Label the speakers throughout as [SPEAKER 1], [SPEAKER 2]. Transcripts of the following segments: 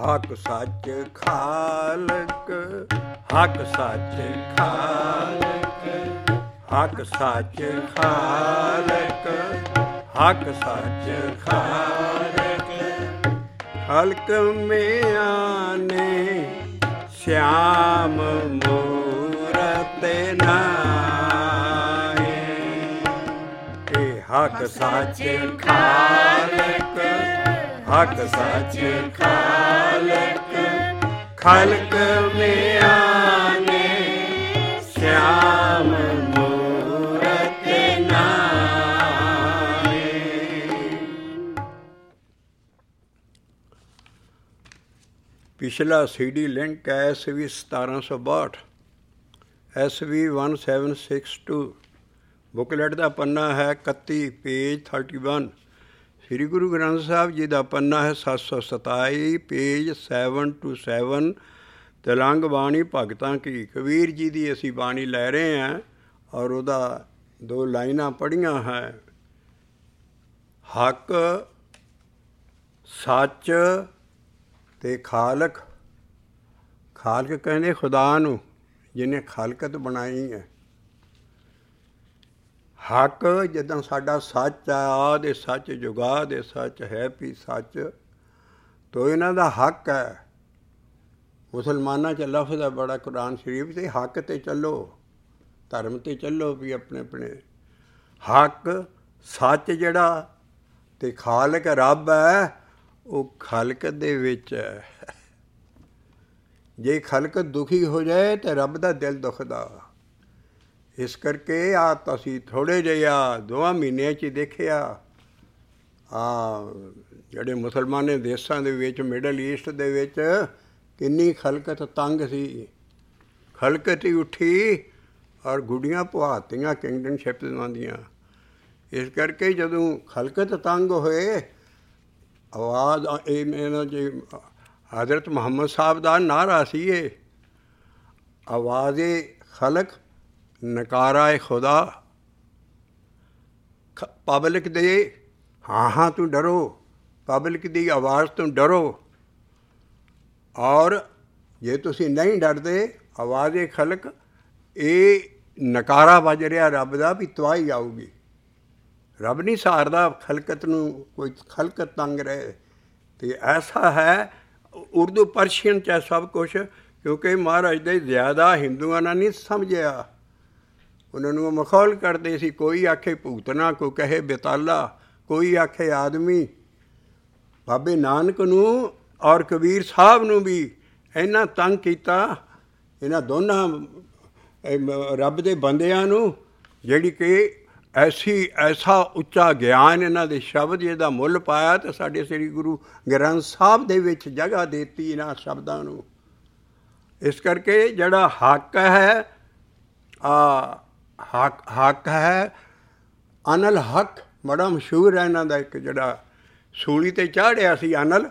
[SPEAKER 1] ਹਕ ਸੱਚ ਖਾਲਕ, ਹਕ ਸੱਚ ਖਾਲਕ, ਹਕ ਸੱਚ ਖਾਲਕ, ਹਕ ਸੱਚ ਖਾਲਕ। ਹਲਕ ਮਿਆਨੇ श्याम मूरत नाए, हक सच खालक, हक सच खालक, खलक में आने श्याम मूरत नाए। पिछला CD लिंक है SV 1762, SV 1762। ਬੁਕਲੈਟ ਦਾ ਪੰਨਾ ਹੈ 31, ਪੇਜ 31। ਸ੍ਰੀ ਗੁਰੂ ਗ੍ਰੰਥ ਸਾਹਿਬ ਜੀ ਦਾ ਪੰਨਾ ਹੈ 727, ਪੇਜ 7 to 7। ਤਿਲੰਗ ਬਾਣੀ ਭਗਤਾਂ ਕੀ। ਕਬੀਰ ਜੀ ਦੀ ਅਸੀਂ ਬਾਣੀ ਲੈ ਰਹੇ ਹਾਂ ਔਰ ਉਹਦਾ 2 ਲਾਈਨਾਂ ਪੜ੍ਹੀਆਂ ਹੈ। ਹੱਕ ਸੱਚ ਤੇ ਖਾਲਕ। ਖਾਲਕ ਕਹਿੰਦੇ ਖੁਦਾ ਨੂੰ, ਜਿਹਨੇ ਖਾਲਕਤ ਬਣਾਈ ਹੈ। ਹੱਕ ਜਿੱਦਾਂ ਸਾਡਾ ਸੱਚ ਆ, ਆਦਿ ਸੱਚ ਜੁਗਾਦ ਸੱਚ ਹੈ ਵੀ ਸੱਚ, ਤੋ ਇਹਨਾਂ ਦਾ ਹੱਕ ਹੈ। ਮੁਸਲਮਾਨਾਂ 'ਚ ਲਫ਼ਜ਼ ਹੈ ਬੜਾ ਕੁਰਾਨ ਸ਼ਰੀਫ 'ਤੇ, ਹੱਕ 'ਤੇ ਚੱਲੋ, ਧਰਮ 'ਤੇ ਚੱਲੋ ਵੀ ਆਪਣੇ ਆਪਣੇ। ਹੱਕ ਸੱਚ ਜਿਹੜਾ ਅਤੇ ਖਾਲਕ ਰੱਬ ਹੈ, ਉਹ ਖਲਕਤ ਦੇ ਵਿੱਚ ਹੈ। ਜੇ ਖਲਕਤ ਦੁਖੀ ਹੋ ਜਾਏ ਤਾਂ ਰੱਬ ਦਾ ਦਿਲ ਦੁਖਦਾ। ਇਸ ਕਰਕੇ ਆ ਅਸੀਂ ਥੋੜ੍ਹੇ ਜਿਹੇ 2 ਮਹੀਨਿਆਂ 'ਚ ਹੀ ਦੇਖਿਆ ਜਿਹੜੇ ਮੁਸਲਮਾਨ ਦੇਸ਼ਾਂ ਦੇ ਵਿੱਚ, ਮਿਡਲ ਈਸਟ ਦੇ ਵਿੱਚ ਕਿੰਨੀ ਖਲਕਤ ਤੰਗ ਸੀ। ਖਲਕਤ ਹੀ ਉੱਠੀ ਔਰ ਗੁੱਡੀਆਂ ਪੁਹਾਤੀਆਂ ਕਿੰਗਡਮਸ਼ਿਪ ਦੀਆਂ। ਇਸ ਕਰਕੇ ਜਦੋਂ ਖਲਕਤ ਤੰਗ ਹੋਏ, ਆਵਾਜ਼ ਇਹਨਾਂ ਜੀ ਹਜ਼ਰਤ ਮੁਹੰਮਦ ਸਾਹਿਬ ਦਾ ਨਾਅਰਾ ਸੀ ਇਹ, ਆਵਾਜ਼-ਏ ਖਲਕ ਨਕਾਰਾ-ਏ ਖੁਦਾ। ਪਬਲਿਕ ਦੇ ਹਾਂ ਤੋਂ ਡਰੋ, ਪਬਲਿਕ ਦੀ ਆਵਾਜ਼ ਤੋਂ ਡਰੋ, ਔਰ ਜੇ ਤੁਸੀਂ ਨਹੀਂ ਡਰਦੇ, ਆਵਾਜ਼-ਏ ਖਲਕ, ਇਹ ਨਕਾਰਾ ਵੱਜ ਰਿਹਾ ਰੱਬ ਦਾ ਵੀ ਤਬਾਹੀ ਆਊਗੀ। ਰੱਬ ਨਹੀਂ ਸਹਾਰਦਾ ਖਲਕਤ ਨੂੰ, ਕੋਈ ਖਲਕਤ ਤੰਗ ਰਹੇ। ਅਤੇ ਐਸਾ ਹੈ ਉਰਦੂ ਪਰਸ਼ੀਅਨ 'ਚ ਹੈ ਸਭ ਕੁਛ, ਕਿਉਂਕਿ ਮਹਾਰਾਜ ਦੇ ਜ਼ਿਆਦਾ ਹਿੰਦੂਆਂ ਨਾਲ ਨਹੀਂ ਸਮਝਿਆ। ਉਹਨਾਂ ਨੂੰ ਉਹ ਮਖੌਲ ਕਰਦੇ ਸੀ, ਕੋਈ ਆਖੇ ਭੂਤਨਾ, ਕੋਈ ਕਹੇ ਬੇਤਾਲਾ, ਕੋਈ ਆਖੇ ਆਦਮੀ। ਬਾਬੇ ਨਾਨਕ ਨੂੰ ਔਰ ਕਬੀਰ ਸਾਹਿਬ ਨੂੰ ਵੀ ਇੰਨਾ ਤੰਗ ਕੀਤਾ, ਇਹਨਾਂ ਦੋਨਾਂ ਰੱਬ ਦੇ ਬੰਦਿਆਂ ਨੂੰ, ਜਿਹੜੀ ਕਿ ਐਸਾ ਉੱਚਾ ਗਿਆਨ ਇਹਨਾਂ ਦੇ ਸ਼ਬਦ ਜਿਹਦਾ ਮੁੱਲ ਪਾਇਆ ਅਤੇ ਸਾਡੇ ਸ੍ਰੀ ਗੁਰੂ ਗ੍ਰੰਥ ਸਾਹਿਬ ਦੇ ਵਿੱਚ ਜਗ੍ਹਾ ਦੇ ਦਿੱਤੀ ਇਹਨਾਂ ਸ਼ਬਦਾਂ ਨੂੰ। ਇਸ ਕਰਕੇ ਜਿਹੜਾ ਹੱਕ ਹੈ, ਹੱਕ ਹੈ ਅਨਲ ਹੱਕ, ਬੜਾ ਮਸ਼ਹੂਰ ਹੈ ਇਹਨਾਂ ਦਾ ਇੱਕ, ਜਿਹੜਾ ਸੂਲੀ 'ਤੇ ਚਾੜਿਆ ਸੀ ਅਨਲ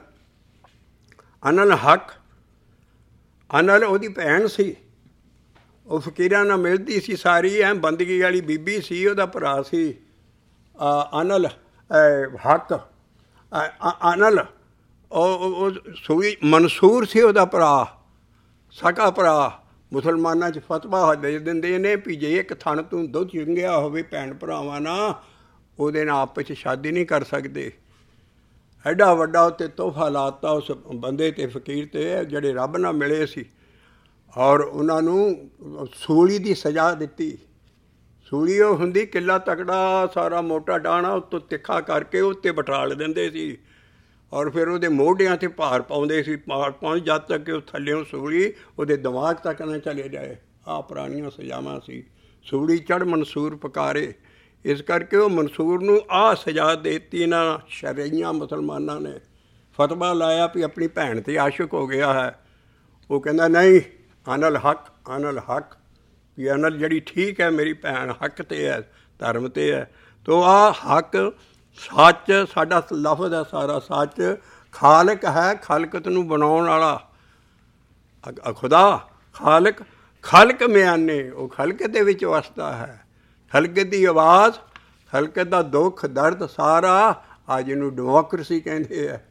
[SPEAKER 1] ਹੱਕ। ਅਨਲ ਉਹਦੀ ਭੈਣ ਸੀ, ਉਹ ਫਕੀਰਾਂ ਨਾਲ ਮਿਲਦੀ ਸੀ ਸਾਰੀ, ਬੰਦਗੀ ਵਾਲੀ ਬੀਬੀ ਸੀ, ਉਹਦਾ ਭਰਾ ਸੀ ਅਨਲ ਹੱਕ। ਅਨਲ ਉਹ ਸੂਈ ਮਨਸੂਰ ਸੀ ਉਹਦਾ ਭਰਾ, ਸਕਾ ਭਰਾ। ਮੁਸਲਮਾਨਾਂ 'ਚ ਫਤਵਾ ਦੇ ਦਿੰਦੇ ਨੇ ਵੀ ਜੇ ਇੱਕ ਥਣ ਤੋਂ ਦੁੱਧ ਚੁੰਗਿਆ ਹੋਵੇ ਭੈਣ ਭਰਾਵਾਂ ਨਾਲ, ਉਹਦੇ ਨਾਲ ਆਪਸ 'ਚ ਸ਼ਾਦੀ ਨਹੀਂ ਕਰ ਸਕਦੇ। ਐਡਾ ਵੱਡਾ ਉੱਤੇ ਤੋਹਫਾ ਲਾਤਾ ਉਸ ਬੰਦੇ 'ਤੇ, ਫਕੀਰ 'ਤੇ, ਜਿਹੜੇ ਰੱਬ ਨਾਲ ਮਿਲੇ ਸੀ, ਔਰ ਉਹਨਾਂ ਨੂੰ ਸੂਲੀ ਦੀ ਸਜ਼ਾ ਦਿੱਤੀ। ਸੂਲੀ ਉਹ ਹੁੰਦੀ ਕਿੱਲਾ ਤਕੜਾ ਸਾਰਾ ਮੋਟਾ ਡਾਹਣਾ, ਉੱਤੋਂ ਤਿੱਖਾ ਕਰਕੇ ਉੱਤੇ ਬਿਠਾਲ ਦਿੰਦੇ ਸੀ, ਔਰ ਫਿਰ ਉਹਦੇ ਮੋਢਿਆਂ 'ਤੇ ਭਾਰ ਪਾਉਂਦੇ ਸੀ, ਪਹੁੰਚ ਜਦ ਤੱਕ ਕਿ ਉਹ ਥੱਲਿਓਂ ਸੂਲੀ ਉਹਦੇ ਦਿਮਾਗ ਤੱਕ ਨਾ ਚਲੇ ਜਾਏ। ਪੁਰਾਣੀਆਂ ਸਜ਼ਾਵਾਂ ਸੀ। ਸੂਲੀ ਚੜ੍ਹ ਮਨਸੂਰ ਪੁਕਾਰੇ। ਇਸ ਕਰਕੇ ਉਹ ਮਨਸੂਰ ਨੂੰ ਸਜ਼ਾ ਦੇ ਦਿੱਤੀ ਇਹਨਾਂ ਸ਼ਰਈਆਂ ਮੁਸਲਮਾਨਾਂ ਨੇ। ਫਤਵਾ ਲਾਇਆ ਵੀ ਆਪਣੀ ਭੈਣ 'ਤੇ ਆਸ਼ਿਕ ਹੋ ਗਿਆ ਹੈ। ਉਹ ਕਹਿੰਦਾ ਨਹੀਂ, ਅਨਲ ਹੱਕ, ਅਨਲ ਹੱਕ, ਵੀ ਅਨਲ ਜਿਹੜੀ ਠੀਕ ਹੈ ਮੇਰੀ ਭੈਣ, ਹੱਕ 'ਤੇ ਹੈ, ਧਰਮ 'ਤੇ ਹੈ। ਤੋ ਹੱਕ ਸੱਚ, ਸਾਡਾ ਲਫ਼ਜ਼ ਹੈ ਸਾਰਾ ਸੱਚ। ਖਾਲਕ ਹੈ, ਖਲਕਤ ਨੂੰ ਬਣਾਉਣ ਵਾਲਾ ਖੁਦਾ। ਖਾਲਕ ਖਲਕ ਮਿਆਨੇ, ਉਹ ਖਲਕਤ ਦੇ ਵਿੱਚ ਵਸਦਾ ਹੈ। ਖਲਕਤ ਦੀ ਆਵਾਜ਼, ਖਲਕਤ ਦਾ ਦੁੱਖ ਦਰਦ ਸਾਰਾ, ਅੱਜ ਇਹਨੂੰ ਡੈਮੋਕਰੇਸੀ ਕਹਿੰਦੇ ਹੈ।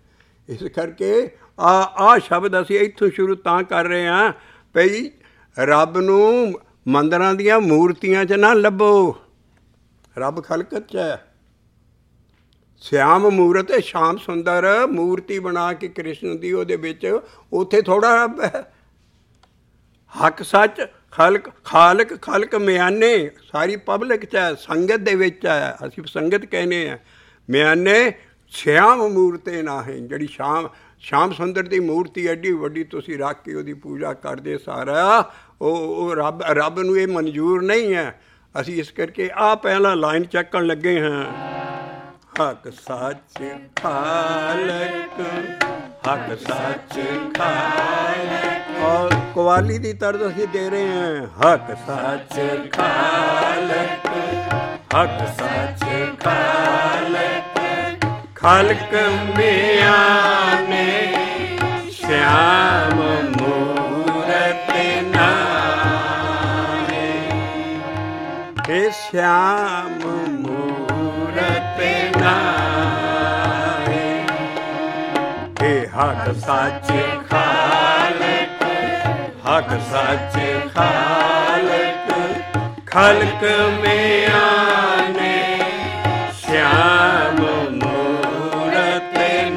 [SPEAKER 1] ਇਸ ਕਰਕੇ ਆਹ ਸ਼ਬਦ ਅਸੀਂ ਇੱਥੋਂ ਸ਼ੁਰੂ ਤਾਂ ਕਰ ਰਹੇ ਹਾਂ ਭਈ ਰੱਬ ਨੂੰ ਮੰਦਰਾਂ ਦੀਆਂ ਮੂਰਤੀਆਂ 'ਚ ਨਾ ਲੱਭੋ, ਰੱਬ ਖਲਕਤ 'ਚ ਹੈ। ਸ਼ਿਆਮ ਮੂਰਤ ਸ਼ਾਮ ਸੁੰਦਰ ਮੂਰਤੀ ਬਣਾ ਕੇ ਕ੍ਰਿਸ਼ਨ ਦੀ ਉਹਦੇ ਵਿੱਚ, ਉੱਥੇ ਥੋੜ੍ਹਾ ਰੱਬ ਹੈ। ਹੱਕ ਸੱਚ ਖਾਲਕ ਖਲਕ ਮਿਆਨੇ ਸਾਰੀ ਪਬਲਿਕ 'ਚ ਹੈ, ਸੰਗਤ ਦੇ ਵਿੱਚ ਹੈ। ਅਸੀਂ ਸੰਗਤ ਕਹਿੰਦੇ ਹਾਂ। ਮਿਆਨੇ ਸ਼ਿਆਮ ਮੂਰਤੇ ਨਾ ਹੈ, ਜਿਹੜੀ ਸ਼ਾਮ ਸੁੰਦਰ ਦੀ ਮੂਰਤੀ ਐਡੀ ਵੱਡੀ ਤੁਸੀਂ ਰੱਖ ਕੇ ਉਹਦੀ ਪੂਜਾ ਕਰਦੇ ਸਾਰਾ, ਉਹ ਰੱਬ ਨੂੰ ਇਹ ਮਨਜ਼ੂਰ ਨਹੀਂ ਹੈ। ਅਸੀਂ ਇਸ ਕਰਕੇ ਪਹਿਲਾਂ ਲਾਈਨ ਚੱਕਣ ਲੱਗੇ ਹਾਂ। ਹੱਕ ਸੱਚ ਖਾਲਕ, ਹੱਕ ਸੱਚ ਖਾਲਕ, ਔਰ ਕਵਾਲੀ ਦੀ ਤਰਜ਼ ਅਸੀਂ ਦੇ ਰਹੇ ਹਾਂ। ਹੱਕ ਸੱਚ ਖਾਲਕ, ਹੱਕ ਸੱਚ ਖਾਲਕ, ਖਲਕ ਮਿਆਨੇ ਸ਼ਿਆਮ ਮੂਰਤ ਨਾਏ, ਇਹ ਸ਼ਿਆਮ ਮੂਰਤ ਨਾਏ, ਇਹ ਹੱਕ ਸੱਚ ਖਾਲਕ, ਹੱਕ ਸੱਚ ਖਾਲਕ, ਖਲਕ ਮਿਆਨੇ ਸ਼ਿਆਮ ਮੂਰਤ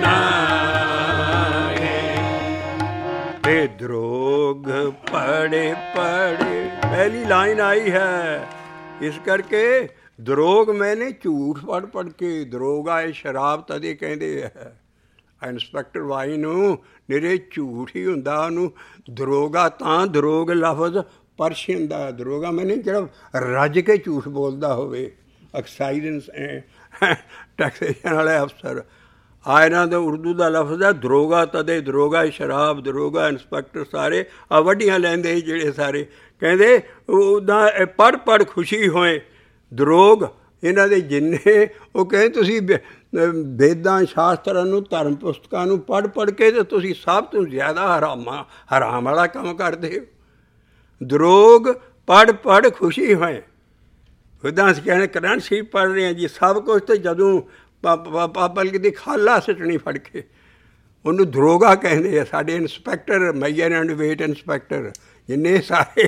[SPEAKER 1] ਨਾਏ। ਤੇ ਦਰੋਗ ਪੜੇ ਪਹਿਲੀ ਲਾਈਨ ਆਈ ਹੈ। ਇਸ ਕਰਕੇ ਦਰੋਗ ਮੈਨੇ ਝੂਠ ਪੜ੍ਹ ਕੇ, ਦਰੋਗਾ ਇਹ ਸ਼ਰਾਬ ਤਦੇ ਕਹਿੰਦੇ ਹੈ। ਇੰਸਪੈਕਟਰ ਵਾਈ ਨੂੰ ਨਿਰੇ ਝੂਠ ਹੀ ਹੁੰਦਾ, ਉਹਨੂੰ ਦਰੋਗਾ ਤਾਂ ਦਰੋਗ ਲਫ਼ਜ਼ ਪਰਸ਼ੀਅਨ ਦਾ ਦਰੋਗਾ ਮੈਨੇ ਜਿਹੜਾ ਰੱਜ ਕੇ ਝੂਠ ਬੋਲਦਾ ਹੋਵੇ। ਐਕਸਾਈਜ਼ ਟੈਕਸੇਸ਼ਨ ਵਾਲੇ ਅਫਸਰ ਇਹਨਾਂ ਦਾ ਉਰਦੂ ਦਾ ਲਫ਼ਜ਼ ਹੈ ਦਰੋਗਾ ਤਦੇ, ਦਰੋਗਾ ਸ਼ਰਾਬ, ਦਰੋਗਾ ਇੰਸਪੈਕਟਰ ਸਾਰੇ ਵੱਡੀਆਂ ਲੈਂਦੇ ਸੀ ਜਿਹੜੇ ਸਾਰੇ ਕਹਿੰਦੇ ਉੱਦਾਂ ਪੜ੍ਹ ਖੁਸ਼ੀ ਹੋਏ। ਦਰੋਗ ਇਹਨਾਂ ਦੇ ਜਿੰਨੇ ਉਹ ਕਹਿੰਦੇ ਤੁਸੀਂ ਵੇਦਾਂ ਸ਼ਾਸਤਰਾਂ ਨੂੰ ਧਰਮ ਪੁਸਤਕਾਂ ਨੂੰ ਪੜ੍ਹ ਕੇ ਤਾਂ ਤੁਸੀਂ ਸਭ ਤੋਂ ਜ਼ਿਆਦਾ ਹਰਾਮ ਵਾਲਾ ਕੰਮ ਕਰਦੇ ਹੋ। ਦਰੋਗ ਪੜ੍ਹ ਖੁਸ਼ੀ ਹੋਏ। ਉੱਦਾਂ ਅਸੀਂ ਕਹਿੰਦੇ ਕਰੰਸੀ ਪੜ੍ਹ ਰਹੇ ਹਾਂ ਜੀ ਸਭ ਕੁਛ, ਅਤੇ ਜਦੋਂ ਪਬਲਿਕ ਦੀ ਖਾਲਾ ਸਿੱਟਣੀ ਫੜ ਕੇ, ਉਹਨੂੰ ਦਰੋਗਾ ਕਹਿੰਦੇ ਆ। ਸਾਡੇ inspector measure and weight inspector ਜਿੰਨੇ ਸਾਰੇ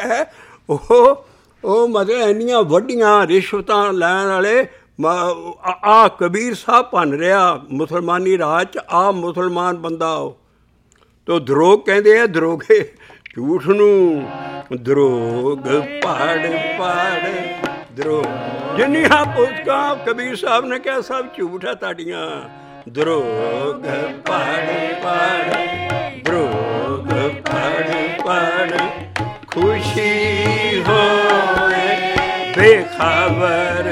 [SPEAKER 1] ਉਹ ਮਤਲਬ ਇੰਨੀਆਂ ਵੱਡੀਆਂ ਰਿਸ਼ਵਤਾਂ ਲੈਣ ਵਾਲੇ। ਕਬੀਰ ਸਾਹਿਬ ਭੰਨ ਰਿਹਾ ਮੁਸਲਮਾਨੀ ਰਾਜ 'ਚ, ਮੁਸਲਮਾਨ ਬੰਦਾ ਉਹ ਤੋ ਦਰੋਗ ਕਹਿੰਦੇ ਆ। ਦਰੋਗੇ ਝੂਠ ਨੂੰ ਦਰੋਗ ਪੜ੍ਹ ਦਰੋਗ ਜਿੰਨੀਆਂ ਪੁਸਤਕਾਂ ਕਬੀਰ ਸਾਹਿਬ ਨੇ ਕਿਹਾ ਸਭ ਝੂਠ ਹੈ ਤੁਹਾਡੀਆਂ। ਦਰੋਗ ਪੜ੍ਹ ਦਰੋਗ ਪੜ੍ਹ ਖੁਸ਼ੀ ਹੋਏ ਬੇਖਬਰ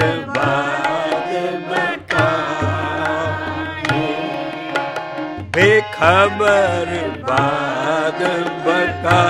[SPEAKER 1] ਬੇਖਬਰ ਬਾਦ ਬਕਾ।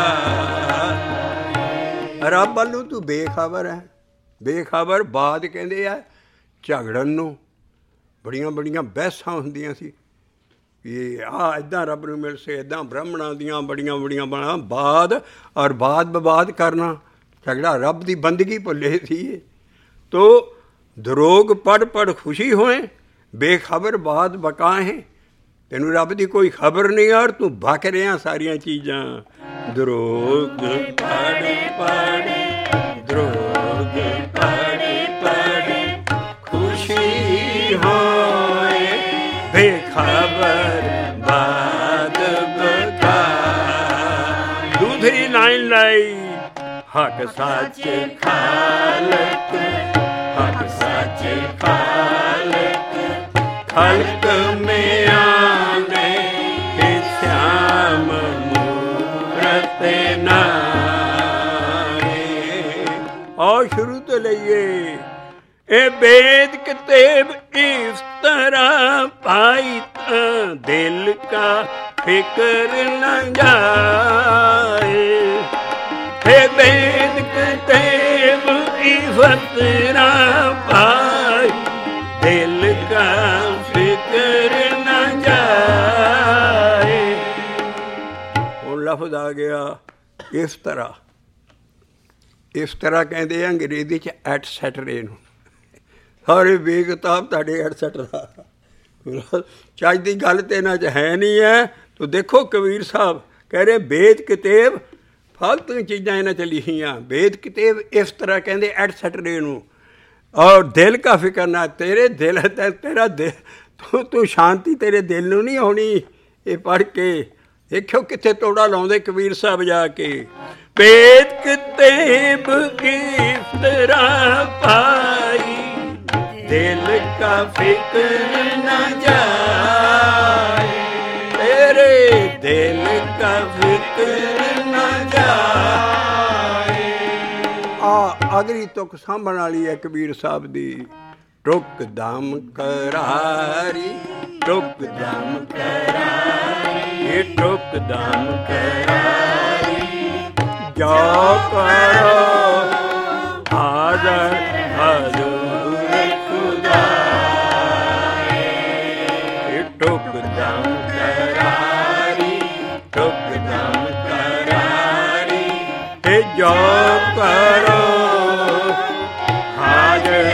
[SPEAKER 1] ਰੱਬ ਵੱਲੋਂ ਤੂੰ ਬੇਖਬਰ ਹੈ। ਬੇਖਬਰ ਬਾਦ ਕਹਿੰਦੇ ਆ ਝਗੜਨ ਨੂੰ। ਬੜੀਆਂ ਬਹਿਸਾਂ ਹੁੰਦੀਆਂ ਸੀ ਇਹ ਇੱਦਾਂ ਰੱਬ ਨੂੰ ਮਿਲ ਸੇ, ਇੱਦਾਂ ਬ੍ਰਾਹਮਣਾਂ ਦੀਆਂ ਬੜੀਆਂ ਬਣਾ ਬਾਦ ਔਰ ਬਾਦ ਕਰਨਾ, ਝਗੜਾ ਰੱਬ ਦੀ ਬੰਦਗੀ ਭੁੱਲੇ ਸੀ। ਤੋ ਦਰੋਗ ਪੜ੍ਹ ਖੁਸ਼ੀ ਹੋਏ ਬੇਖਬਰ ਬਾਦ ਬਕਾ ਹੈ। ਤੈਨੂੰ ਰੱਬ ਦੀ ਕੋਈ ਖਬਰ ਨਹੀਂ ਔਰ ਤੂੰ ਬਕ ਰਿਹਾ ਸਾਰੀਆਂ ਚੀਜ਼ਾਂ। ਦਰੋਗ ਪੜ੍ਹ ਦਰੋਗ ਪੜ੍ਹ ਖੁਸ਼ੀ ਹੋਏ ਬੇਖਬਰ ਬਾਦ ਬਕਾ। ਦੂਸਰੀ ਲਾਈਨ ਲਈ ਹੱਕ ਸੱਚ ਖਾਲਕ, ਹੱਕ ਸੱਚ ਖਾਲਕ, ਖਲਕ ਮਿਆਨੇ ਸ਼ਿਆਮ ਮੂਰਤ ਨਾਏ। ਔਰ ਸ਼ੁਰੂ ਤੋਂ ਲਈਏ। ਇਹ ਵੇਦ ਕਿਤਾਬ ਇਸ ਤਰ੍ਹਾਂ ਪਾਈ ਤਾਂ ਦਿਲ ਕਾ ਫਿਕਰ न जाए। हे वेद किताब इस तरह पाई दिल का फिक्र न जाए। ਉਹ ਲਫ਼ਜ਼ ਆ ਗਿਆ ਇਸ ਤਰ੍ਹਾਂ। ਇਸ ਤਰ੍ਹਾਂ ਕਹਿੰਦੇ ਆ ਅੰਗਰੇਜ਼ੀ 'ਚ ਐਟਸੈਟਰੇ ਨੂੰ। ਸਾਰੇ ਬੇਕਿਤਾਬ ਤੁਹਾਡੇ ਐਟਸੈਟਰਾ। ਚੱਜ ਦੀ ਗੱਲ ਤੇ ਇਹਨਾਂ 'ਚ ਹੈ ਨਹੀਂ ਹੈ। ਤੋ ਦੇਖੋ ਕਬੀਰ ਸਾਹਿਬ ਕਹਿ ਰਹੇ ਬੇਦ ਕਿਤੇਬ ਫਾਲਤੂ ਚੀਜ਼ਾਂ ਇਹਨਾਂ 'ਚ ਲਿਖੀਆਂ। ਬੇਦ ਕਿਤੇਬ ਇਸ ਤਰ੍ਹਾਂ ਕਹਿੰਦੇ ਐਟਸੈਟਰੇ ਨੂੰ। ਔਰ ਦਿਲ ਕਾ ਫਿਕਰ ਨਾ, ਤੇਰੇ ਦਿਲ ਤੇਰਾ ਦਿਲ ਤੂੰ ਸ਼ਾਂਤੀ ਤੇਰੇ ਦਿਲ ਨੂੰ ਨਹੀਂ ਆਉਣੀ ਇਹ ਪੜ੍ਹ ਕੇ। ਦੇਖਿਓ ਕਿੱਥੇ ਤੋੜਾ ਲਾਉਂਦੇ ਕਬੀਰ ਸਾਹਿਬ ਜਾ ਕੇ। ਬੇਦ ਕਿਤੇਬ ਕਿਸ ਤਰ੍ਹਾਂ ਪਾਈ, ਦਿਲ ਕਾ ਫਿਕਰ ਨਾ ਜਾਏ, ਤੇਰੇ ਦਿਲ ਕਾ ਫਿਕਰ ਨਾ ਜਾਏ। ਅਗਲੀ ਤੁਕ ਸਾਂਭਣ ਵਾਲੀ ਹੈ ਕਬੀਰ ਸਾਹਿਬ ਦੀ। ਟੁਕ ਦਮ ਕਰਾਰੀ, ਟੁਕ ਦਮ ਕਰਾਰੀ, ਇਹ ਟੁਕ ਦਮ ਕਰਾਰੀ, ਜੋ ਕਰੋ ਹਾਜ਼ਰ ਹਜ਼ੂਰ ਖੁਦਾ, ਇਹ ਟੁਕ ਦਮ ਕਰਾਰੀ, ਟੁਕ ਦਮ ਕਰਾਰੀ, ਇਹ ਜੋ ਕਰੋ ਹਾਜ਼ਰ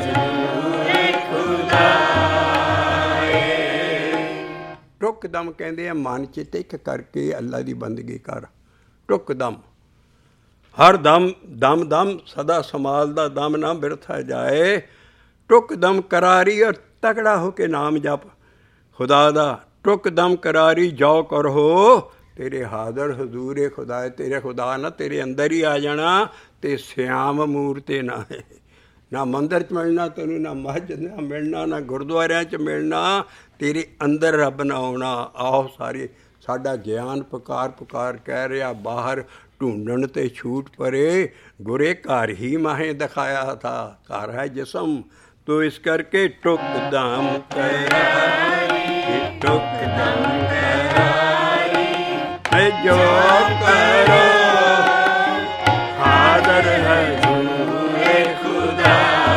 [SPEAKER 1] ਟੁੱਕ ਦਮ ਕਹਿੰਦੇ ਆ ਮਨ 'ਚ ਟਿਕ ਕਰਕੇ ਅੱਲਾ ਦੀ ਬੰਦਗੀ ਕਰ। ਟੁੱਕ ਦਮ ਹਰ ਦਮ, ਦਮ ਦਮ ਸਦਾ ਸੰਭਾਲ ਦਾ ਦਮ ਨਾ ਬਿਰਥਾ ਜਾਏ। ਟੁੱਕ ਦਮ ਕਰਾਰੀ ਔਰ ਤਕੜਾ ਹੋ ਕੇ ਨਾਮ ਜਪ ਖੁਦਾ ਦਾ। ਟੁੱਕ ਦਮ ਕਰਾਰੀ ਜੋ ਕਰੋ ਤੇਰੇ ਹਾਜ਼ਰ ਹਜ਼ੂਰ ਖੁਦਾ, ਤੇਰੇ ਖੁਦਾ ਨਾ ਤੇਰੇ ਅੰਦਰ ਹੀ ਆ ਜਾਣਾ। ਤੇ ਸਿਆਮ ਮੂਰਤੇ ਨਾ ਹੈ, ਨਾ ਮੰਦਰ 'ਚ ਮਿਲਣਾ ਤੈਨੂੰ, ਨਾ ਮਸਜਿਦ ਨਾ ਮਿਲਣਾ, ਨਾ ਗੁਰਦੁਆਰਿਆਂ 'ਚ ਮਿਲਣਾ, ਤੇਰੇ ਅੰਦਰ ਰੱਬ ਨਾ ਆਉਣਾ। ਆਓ ਸਾਰੇ ਸਾਡਾ ਗਿਆਨ ਪੁਕਾਰ ਪੁਕਾਰ ਕਹਿ ਰਿਹਾ ਬਾਹਰ ਢੂੰਡਣ ਤੇ ਛੂਟ ਪਰੇ, ਗੁਰੇ ਘਰ ਹੀ ਮਾਹੇ ਦਿਖਾਇਆ ਥਾ, ਘਰ ਹੈ ਜਿਸਮ। ਤੋ ਇਸ ਕਰਕੇ ਟੁੱਕ ਦਮ ਕਰਾਰੀ, ਟੁੱਕ ਦਮ ਕਰਾਰੀ, ਜੋ ਕਰੋ ਹਾਜ਼ਰ ਹਜ਼ੂਰ ਖੁਦਾ,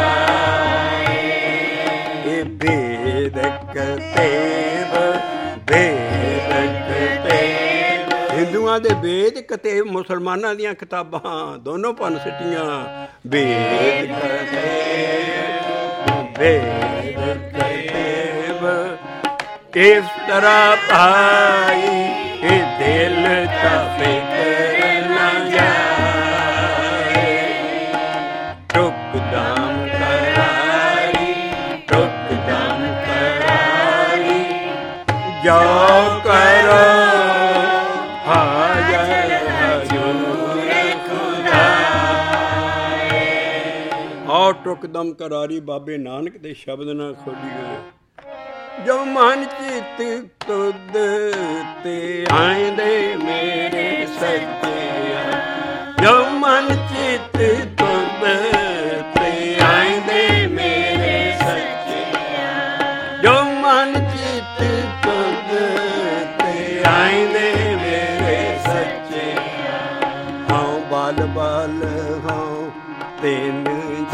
[SPEAKER 1] ਇਹ ਬੇਦ ਕਤੇਬ, ਬੇਦ ਕਤੇਬ। ਹਿੰਦੂਆਂ ਦੇ ਬੇਦ ਕਤੇਬ, ਮੁਸਲਮਾਨਾਂ ਦੀਆਂ ਕਿਤਾਬਾਂ ਦੋਨੋਂ ਭੰਨ ਸਿੱਟੀਆਂ। ਬੇਦ ਕਤੇਬ, ਬੇਦ ਕਤੇਬ ਇਸ ਤਰ੍ਹਾਂ ਭਾਈ, ਇਹ ਦਿਲ ਦਾ ਫਿਕਰ ਨਾ ਜਾਏ। ਟੁੱਕ ਦਮ ਕਰਾਰੀ, ਟੁੱਕ ਦਮ ਕਰਾਰੀ, ਜੋ ਕਰੋ ਹਾਜ਼ਰ ਹਜ਼ੂਰ ਖੁਦਾ। ਔਰ ਟੁੱਕ ਦਮ ਕਰਾਰੀ ਬਾਬੇ ਨਾਨਕ ਦੇ ਸ਼ਬਦ ਨਾਲ ਖੋਲੀਏ। ਜੋ ਮਨ ਚਿੱਤ ਤੁਧ ਤੇ ਆਂਦੇ ਮੇਰੇ ਸੱਚਿਆ, ਜੋ ਮਨ ਚਿੱਤ ਤੁਧ ਤੇ ਆਂਦੇ ਮੇਰੇ ਸੱਚਿਆ, ਜੋ ਮਨ ਚਿੱਤ ਤੁਧ ਤੇ ਆਂਦੇ ਮੇਰੇ ਸੱਚਿਆ। ਹਉ ਬਲ ਬਲ ਹਉ ਤਿੰਨ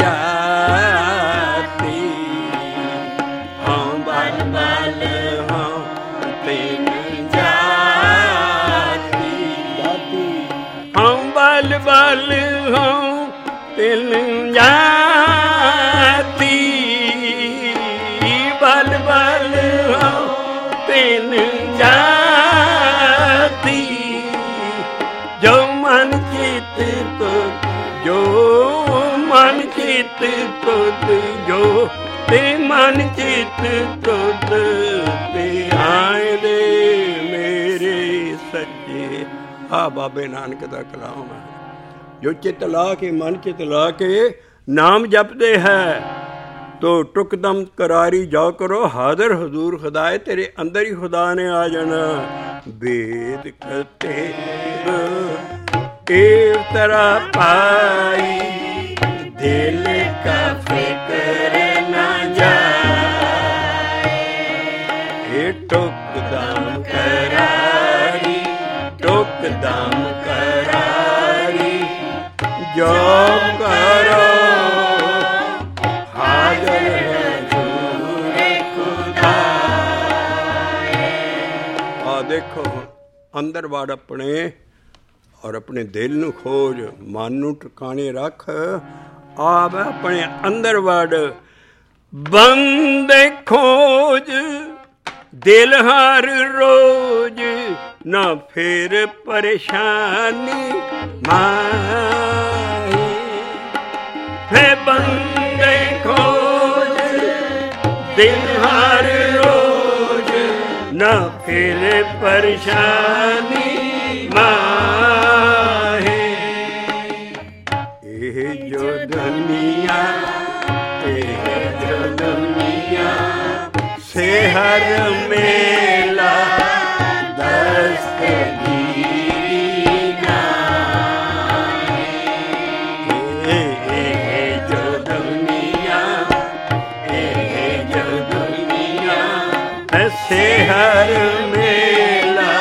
[SPEAKER 1] ਜਾਤੀ, ਹਉ ਬਲ ਬਲ ਹਉ ਤਿੰਨ ਜਾਤੀ, ਹਉ ਬਲ ਬਲ ਹਉ ਤਿੰਨ ਜਾਤੀ, ਬਲ ਬਲ ਹਉ ਤਿੰਨ ਜਾਤੀ। ਜੋ ਮਨ ਚਿੱਤ ਤੁਧ, ਜੋ ਮਨ ਚਿੱਤ ਤੁਧ, ਜੋ ਤੇ ਮਨ ਚਿੱਤ ਤੁਧ ਤੇ ਆਏ ਦੇ ਮੇਰੇ ਸੱਚੇ। ਆ ਬਾਬੇ ਨਾਨਕ ਦਾ ਕਲਾਮ ਹੈ। ਜੋ ਚਿੱਤ ਲਾ ਕੇ, ਮਨ ਚਿੱਤ ਲਾ ਕੇ ਨਾਮ ਜਪਦੇ ਹੈ ਤੋ ਟੁਕਦਮ ਕਰਾਰੀ ਜੋ ਕਰੋ ਹਾਜ਼ਰ ਹਜ਼ੂਰ ਖੁਦਾਏ, ਤੇਰੇ ਅੰਦਰ ਹੀ ਖੁਦਾ ਨੇ ਆ ਜਾਣਾ। ਬੇਦ ਕਤੇਬ ਇਸ ਤਰ੍ਹਾਂ ਪਾਈ, ਦਿਲ ਕਾ ਫਿਕਰ ਨਾ ਜਾਏ। ਇਹ ਟੁਕਦਮ ਕਰਾਰੀ, ਟੁਕਦਮ ਕਰਾਰੀ, ਜੋ ਕਰੋ ਹਾਜ਼ਰ ਹਜ਼ੂਰ ਖੁਦਾ। ਆ ਦੇਖੋ ਅੰਦਰ ਵੜ ਆਪਣੇ ਔਰ ਆਪਣੇ ਦਿਲ ਨੂੰ ਖੋਜ, ਮਨ ਨੂੰ ਟਿਕਾਣੇ ਰੱਖ। ਆਪ ਆਪਣੇ ਅੰਦਰ ਵੜ ਬੰਦੇ ਖੋਜ ਦਿਲ ਹਰ ਰੋਜ਼, ਨਾ ਫੇਰ ਪਰੇਸ਼ਾਨੀ ਮਾਹੀ। ਹੈ ਬੰਦੇ ਖੋਜ ਦਿਲ ਹਰ ਰੋਜ਼, ਨਾ ਫੇਰ ਪਰੇਸ਼ਾਨੀ ਮਾਹੀ। ਇਹ ਜੋ ਦੁਨੀਆ, ਇਹ ਜੋ ਦੁਨੀਆ ਸੇ ਹਰ ਮੇਲਾ ਦਸਤਗੀਰੀ ਨਾਹੀ। ਇਹ ਜੋ ਦੁਨੀਆ, ਇਹ ਜੋ ਦੁਨੀਆ ਸੇ ਹਰ ਮੇਲਾ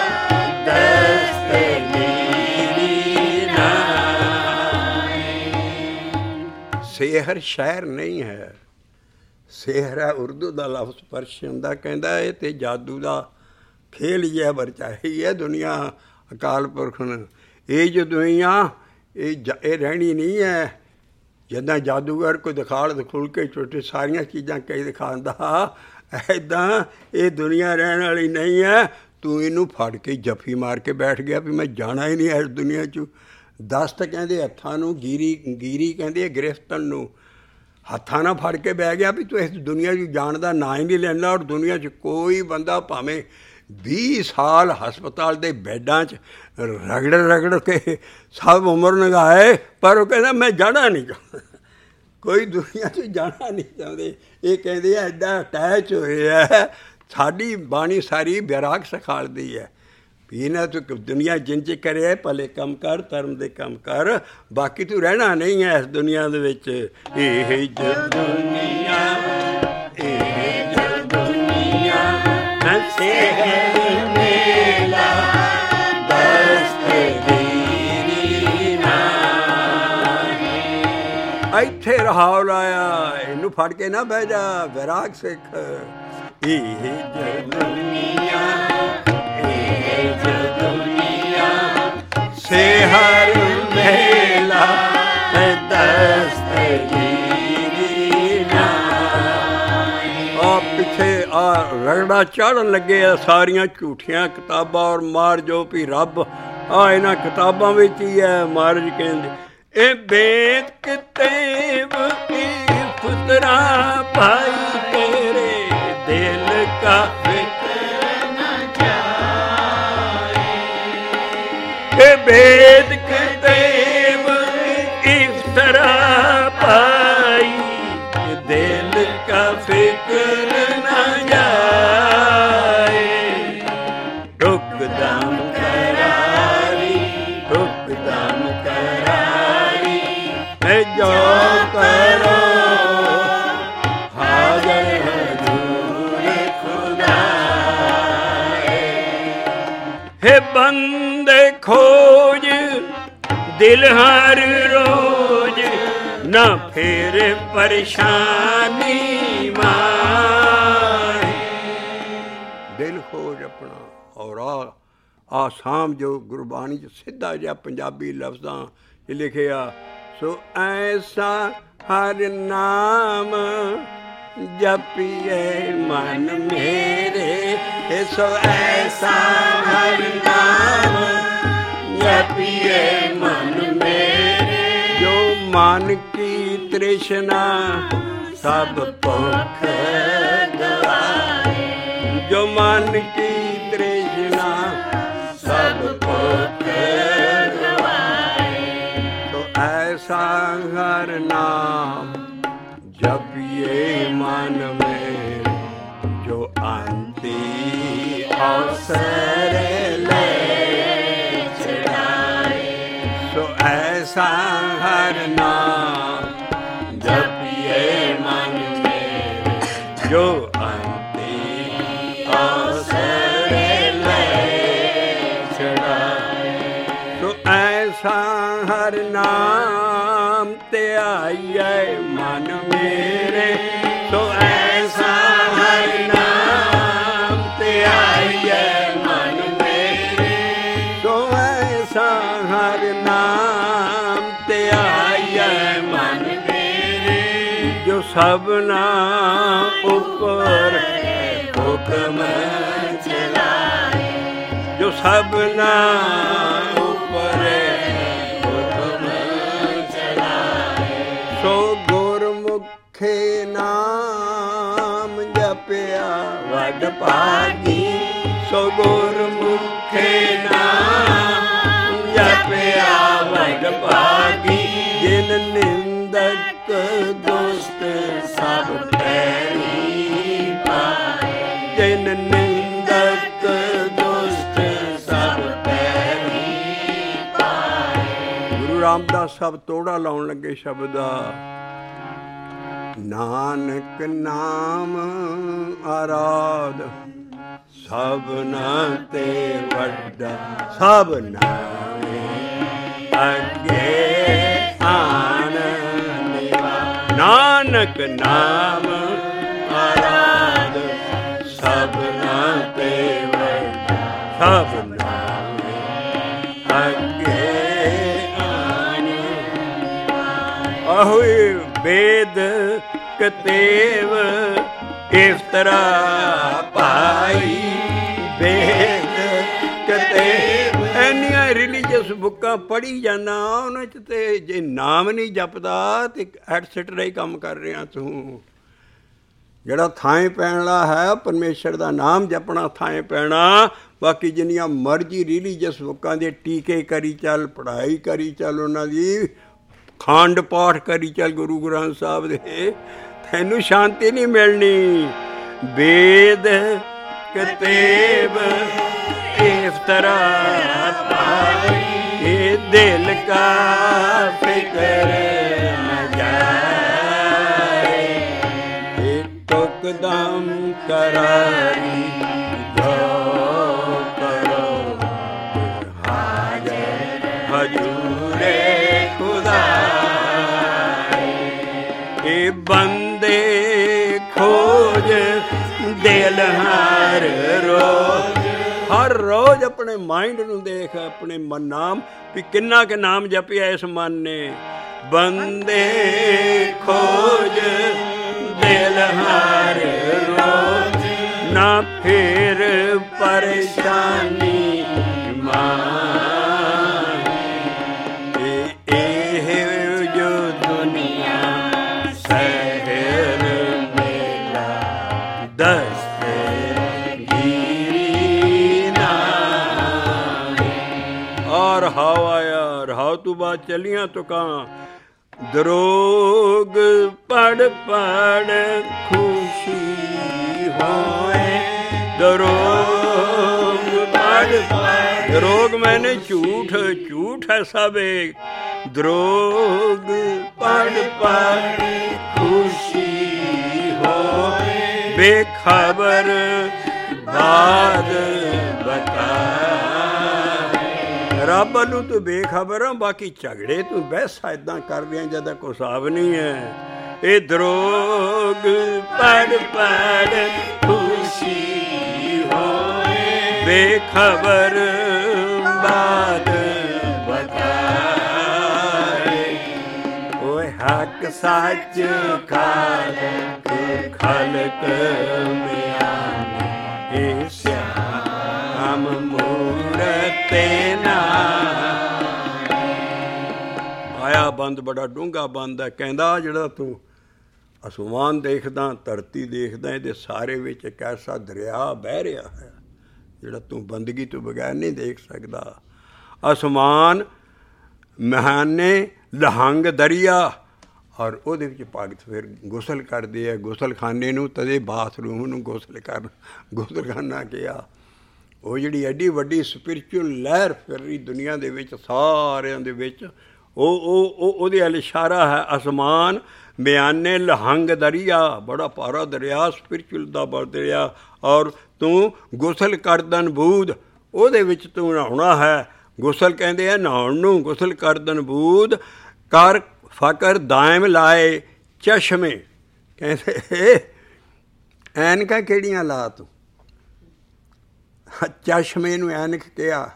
[SPEAKER 1] ਦਸਤਗੀਰੀ ਨਾਹੀ। ਸ਼ਹਿਰ ਸ਼ਹਿਰ ਨਹੀਂ ਹੈ, ਸ਼ਹਿਰ ਹੈ ਉਰਦੂ ਦਾ ਲਫ਼ਜ਼, ਪਰਸ਼ੀਅਨ ਦਾ। ਕਹਿੰਦਾ ਇਹ ਤੇ ਜਾਦੂ ਦਾ ਖੇਲ ਹੀ ਹੈ, ਵਰਚਾਈ ਹੈ ਦੁਨੀਆ ਅਕਾਲ ਪੁਰਖ ਨੇ। ਇਹ ਜੋ ਦੁਨੀਆ ਇਹ ਰਹਿਣੀ ਨਹੀਂ ਹੈ। ਜਿੱਦਾਂ ਜਾਦੂਗਰ ਕੋਈ ਦਿਖਾਲ ਕੇ ਛੋਟੇ ਸਾਰੀਆਂ ਚੀਜ਼ਾਂ ਕਈ ਦਿਖਾਉਂਦਾ, ਇੱਦਾਂ ਇਹ ਦੁਨੀਆ ਰਹਿਣ ਵਾਲੀ ਨਹੀਂ ਹੈ। ਤੂੰ ਇਹਨੂੰ ਫੜ ਕੇ ਜੱਫੀ ਮਾਰ ਕੇ ਬੈਠ ਗਿਆ ਵੀ ਮੈਂ ਜਾਣਾ ਹੀ ਨਹੀਂ ਇਸ ਦੁਨੀਆ 'ਚ। ਦਸਤ ਕਹਿੰਦੇ ਹੱਥਾਂ ਨੂੰ, ਗੀਰੀ ਕਹਿੰਦੇ ਗ੍ਰਿਫਤਨ ਨੂੰ। ਹੱਥਾਂ ਨਾਲ ਫੜ ਕੇ ਬਹਿ ਗਿਆ ਵੀ ਤੂੰ ਇਸ ਦੁਨੀਆ 'ਚ ਜਾਣ ਦਾ ਨਾਂ ਹੀ ਨਹੀਂ ਲੈਂਦਾ। ਔਰ ਦੁਨੀਆ 'ਚ ਕੋਈ ਬੰਦਾ ਭਾਵੇਂ 20 ਸਾਲ ਹਸਪਤਾਲ ਦੇ ਬੈੱਡਾਂ 'ਚ ਰਗੜ ਕੇ ਸਭ ਉਮਰ ਲੰਘਾਏ, ਪਰ ਉਹ ਕਹਿੰਦਾ ਮੈਂ ਜਾਣਾ ਨਹੀਂ ਚਾਹੁੰਦਾ। ਕੋਈ ਦੁਨੀਆ 'ਚ ਜਾਣਾ ਨਹੀਂ ਚਾਹੁੰਦੇ। ਇਹ ਕਹਿੰਦੇ ਆ ਐਡਾ ਅਟੈਚ ਹੋਏ ਹੈ। ਸਾਡੀ ਬਾਣੀ ਸਾਰੀ ਵਿਰਾਗ ਸਿਖਾਲਦੀ ਹੈ ਵੀ ਇਹਨਾਂ ਤੂੰ ਦੁਨੀਆ ਜਿੰਜ ਕਰੇ ਭਲੇ ਕੰਮ ਕਰ, ਧਰਮ ਦੇ ਕੰਮ ਕਰ, ਬਾਕੀ ਤੂੰ ਰਹਿਣਾ ਨਹੀਂ ਹੈ ਇਸ ਦੁਨੀਆ ਦੇ ਵਿੱਚ। ਇਹ ਜੋ ਦੁਨੀਆ, ਇਹ ਜੋ ਦੁਨੀਆ ਸੇ ਮੇਲਾ ਦਸਤਗੀਰੀ ਨਾਹੀ। ਇੱਥੇ ਰਹਾਉ ਲਾਇਆ, ਇਹਨੂੰ ਫੜ ਕੇ ਨਾ ਬਹਿ ਜਾ, ਵਿਰਾਗ ਸਿੱਖ। ਇਹ ਜੋ ਦੁਨੀਆ, ਇਹ ਜੋ ਦੁਨੀਆ ਸੇ ਹਰ ਮੇਲਾ ਦਸਤਗੀਰੀ ਨਾਹੀ। ਆ ਪਿੱਛੇ ਆ ਰਗੜਾ ਚਾੜਨ ਲੱਗੇ ਆ ਸਾਰੀਆਂ ਝੂਠੀਆਂ ਕਿਤਾਬਾਂ, ਔਰ ਮਾਰ ਜੋ ਵੀ ਰੱਬ ਆ ਇਹਨਾਂ ਕਿਤਾਬਾਂ ਵਿੱਚ ਹੀ ਹੈ। ਮਹਾਰਾਜ ਕਹਿੰਦੇ ਇਹ ਬੇਦ ਕਿਤੇਬ ਕੀ ਪੁੱਤਰਾ ਭਾਈ ਤੇਰੇ ਦਿਲ ਕਾ बेद कितेब इस तरह पाई, दिल का फिक्र न जाए। टुकदम करारी, टुकदम करारी, मैं जो करो हाज़र हजूर खुदा। हे बंदे खोज दिल हर रोज, न फिर परेशानी माए। दिल खोज अपना। और आ साम जो गुरबाणी च सीधा जिहा पंजाबी लफ्ज़ां च लिखिया, सो ऐसा हर नाम जपिए मन मेरे, सो ऐसा हर नाम जपिए मन मेरे। जो मन की तृष्णा सब भुख गवाए, जो मन की तृष्णा सब भुख गवाए। तो ऐसा हर नाम जपिए मन में, जो अंती अवसर ले चढ़ाए। तो ऐसा हर नाम जपिए मन में, जो अंती अवसर ले चढ़ाए। तो ऐसा हर नाम ते आइए मन मेरे, तो ऐसा हर नाम ते आइए मन मेरे, तो ऐसा हर नाम ते आइए मन मेरे। जो ਸਭਨਾ ਉੱਪਰ ਹੁਕਮ ਚਲਾਏ, ਜੋ ਸਭਨਾ ਉੱਪਰ ਹੁਕਮ ਚਲਾਏ, ਸੋ ਗੁਰਮੁਖੇ ਨਾਮ ਜਪਿਆ ਵਡ ਭਾਗੀ, ਸੋ ਗੁਰਮੁਖੇ ਨਾਮ ਜਪਿਆ ਵਡ ਭਾਗੀ, ਜਿਨ ਨਿੰਦਕ ਦੁਸ਼ਟ ਸਭ ਪੈਰੀ ਪਾਏ, ਜਿਨ ਨਿੰਦਕ ਦੁਸ਼ਟ ਸਭ ਪੈਰੀ ਪਾਏ। ਗੁਰੂ ਰਾਮਦਾਸ ਸਾਹਿਬ ਤੋੜਾ ਲਾਉਣ ਲੱਗੇ ਸ਼ਬਦ ਦਾ, ਨਾਨਕ ਨਾਮ ਆਰਾਧ ਸਭਨਾ ਤੇ ਵੱਡਾ, ਸਭ ਨਾਮੇ ਅੱਗੇ ਆਨ ਨਿਵਾਸ, ਨਾਨਕ ਨਾਮ ਆਰਾਧ ਸਭਨਾ ਤੇ ਵੱਡਾ, ਸਭ ਨਾਮੇ ਅੱਗੇ ਆਨ ਨਿਵਾਸ। ਆਹੋਏ ਵੇਦ ਕਤੇਵ ਇਫਤਰਾ ਪਾਈ, ਵੇਦ ਕਤੇਵ, ਇੰਨੀਆਂ ਰਿਲੀਜੀਅਸ ਬੁੱਕਾਂ ਪੜ੍ਹੀ ਜਾਣਾ, ਉਹਨਾਂ 'ਚ ਤੇ ਜੇ ਨਾਮ ਨਹੀਂ ਜਪਦਾ ਤੇ ਐਟਸੈਟਰਾ ਹੀ ਕੰਮ ਕਰ ਰਿਹਾ ਤੂੰ। ਜਿਹੜਾ ਥਾਂ ਪੈਣ ਵਾਲਾ ਹੈ ਪਰਮੇਸ਼ਰ ਦਾ ਨਾਮ ਜਪਣਾ ਥਾਂ ਪੈਣਾ, ਬਾਕੀ ਜਿੰਨੀਆਂ ਮਰਜ਼ੀ ਰਿਲੀਜੀਅਸ ਬੁੱਕਾਂ ਦੇ ਟੀਕੇ ਕਰੀ ਚੱਲ, ਪੜ੍ਹਾਈ ਕਰੀ ਚੱਲ, ਉਹਨਾਂ ਦੀ ਖੰਡ ਪਾਠ ਕਰੀ ਚੱਲ ਗੁਰੂ ਗ੍ਰੰਥ ਸਾਹਿਬ ਦੇ, ਤੈਨੂੰ ਸ਼ਾਂਤੀ ਨਹੀਂ ਮਿਲਣੀ। ਵੇਦ ਕਤੇਬ ਇਫਤਰਾ ਪਾਈ, ਇਹ ਦਿਲ ਕਾ ਫਿਕਰ ਨ ਜਾਏ, ਇਹ ਤੁਕ ਦਮ ਕਰਾਰੀ ਜੋ ਕਰੋ ਹਾਜ਼ਰ ਹਜੂਰੇ ਖੁਦਾ, ਇਹ ਬੰਦੇ ਖੋਜ ਦਿਲ ਹਰ ਰੋਜ਼, ਹਰ ਰੋਜ਼ ਆਪਣੇ ਮਾਈਂਡ ਨੂੰ ਦੇਖ, ਆਪਣੇ ਮਨ ਨਾਮ ਵੀ ਕਿੰਨਾ ਕੁ ਨਾਮ ਜਪਿਆ ਇਸ ਮਨ ਨੇ। ਬੰਦੇ ਖੋਜ ਦਿਲ ਹਰ ਰੋਜ਼, ਨਾ ਫੇਰ ਪਰੇਸ਼ਾਨੀ ਮਾਨ, ਇਹ ਜੋ ਦੁਨੀਆ ਸ਼ਹਿਰ ਮੇਲਾ ਦਸਤਗੀਰੀ ਨਾਮ, ਔਰ ਹਵਾ ਯਾਰ ਹਵਾ ਤੋਂ ਬਾਅਦ ਚਲੀਆਂ ਤੁਕਾਂ, ਦਰੋਗ ਪੜ ਪੜ ਖੁਸ਼ੀ ਹੋਏ, ਦਰੋਗ ਪੜ ਪੜ, ਦਰੋਗ ਮੈਨੇ ਝੂਠ, ਝੂਠ ਹੈ ਸਭ ਇੱਕ, ਦਰੋਗ ਪੜ ਪੜ ਖੁਸ਼ੀ ਹੋਏ, ਬੇਖਬਰ ਬਾਦ ਬਤਾ, ਰੱਬ ਨੂੰ ਤੂੰ ਬੇਖਬਰ ਆ, ਬਾਕੀ ਝਗੜੇ ਤੂੰ ਬਹਿਸ ਏਦਾਂ ਕਰ ਰਿਹਾ ਜਿਹਦਾ ਕੋਈ ਹਿਸਾਬ ਨਹੀਂ ਹੈ। ਇਹ ਦਰੋਗ ਪੜ ਪੜ ਖੁਸ਼ੀ ਹੋਏ, ਬੇਖਬਰ ਬਾਦ ਬਤਾਏ, ਓਏ ਹੱਕ ਸੱਚ ਖਾਲਕ ਖਲਕ ਮਿਆਨੇ, ਇਹ ਸਿਆਮ ਮੂਰਤ ਨਾ ਆਇਆ। ਬੰਦ ਬੜਾ ਡੂੰਘਾ ਬੰਦ ਹੈ। ਕਹਿੰਦਾ ਜਿਹੜਾ ਤੂੰ ਅਸਮਾਨ ਦੇਖਦਾ, ਧਰਤੀ ਦੇਖਦਾ, ਇਹਦੇ ਸਾਰੇ ਵਿੱਚ ਇੱਕ ਐਸਾ ਦਰਿਆ ਬਹਿ ਰਿਹਾ ਹੈ ਜਿਹੜਾ ਤੂੰ ਬੰਦਗੀ ਤੋਂ ਬਗੈਰ ਨਹੀਂ ਦੇਖ ਸਕਦਾ। ਅਸਮਾਨ ਮਹਾਨੇ ਲਹੰਗ ਦਰਿਆ, ਔਰ ਉਹਦੇ ਵਿੱਚ ਭਗਤ ਫਿਰ ਗੁਸਲ ਕਰਦੇ ਆ। ਗੁਸਲਖਾਨੇ ਨੂੰ ਤਦੇ ਬਾਥਰੂਮ ਨੂੰ ਗੁਸਲਖਾਨਾ ਕਿਹਾ। ਉਹ ਜਿਹੜੀ ਐਡੀ ਵੱਡੀ ਸਪਿਰਿਚੁਅਲ ਲਹਿਰ ਫਿਰ ਰਹੀ ਦੁਨੀਆ ਦੇ ਵਿੱਚ, ਸਾਰਿਆਂ ਦੇ ਵਿੱਚ, ਉਹਦੇ ਵੱਲ ਇਸ਼ਾਰਾ ਹੈ। ਅਸਮਾਨ ਬਿਆਨੇ ਲਹੰਗ ਦਰਿਆ, ਬੜਾ ਭਾਰਾ ਦਰਿਆ, ਸਪਿਰਿਚੁਅਲ ਦਾ ਬੜਾ ਦਰਿਆ, ਔਰ ਤੂੰ ਗੁਸਲ ਕਰਦਨ ਬੂਦ, ਉਹਦੇ ਵਿੱਚ ਤੂੰ ਨਹਾਉਣਾ ਹੈ। ਗੁਸਲ ਕਹਿੰਦੇ ਆ ਨਹਾਉਣ ਨੂੰ। ਗੁਸਲ ਕਰਦਨ ਬੂਦ ਕਰ ਫਕਰ ਦਾਇਮ ਲਾਏ ਚਸ਼ਮੇ। ਕਹਿੰਦੇ ਐਨਕਾਂ ਕਿਹੜੀਆਂ ਲਾ ਤੂੰ? ਚਸ਼ਮੇ ਨੂੰ ਐਨਕ ਕਿਹਾ।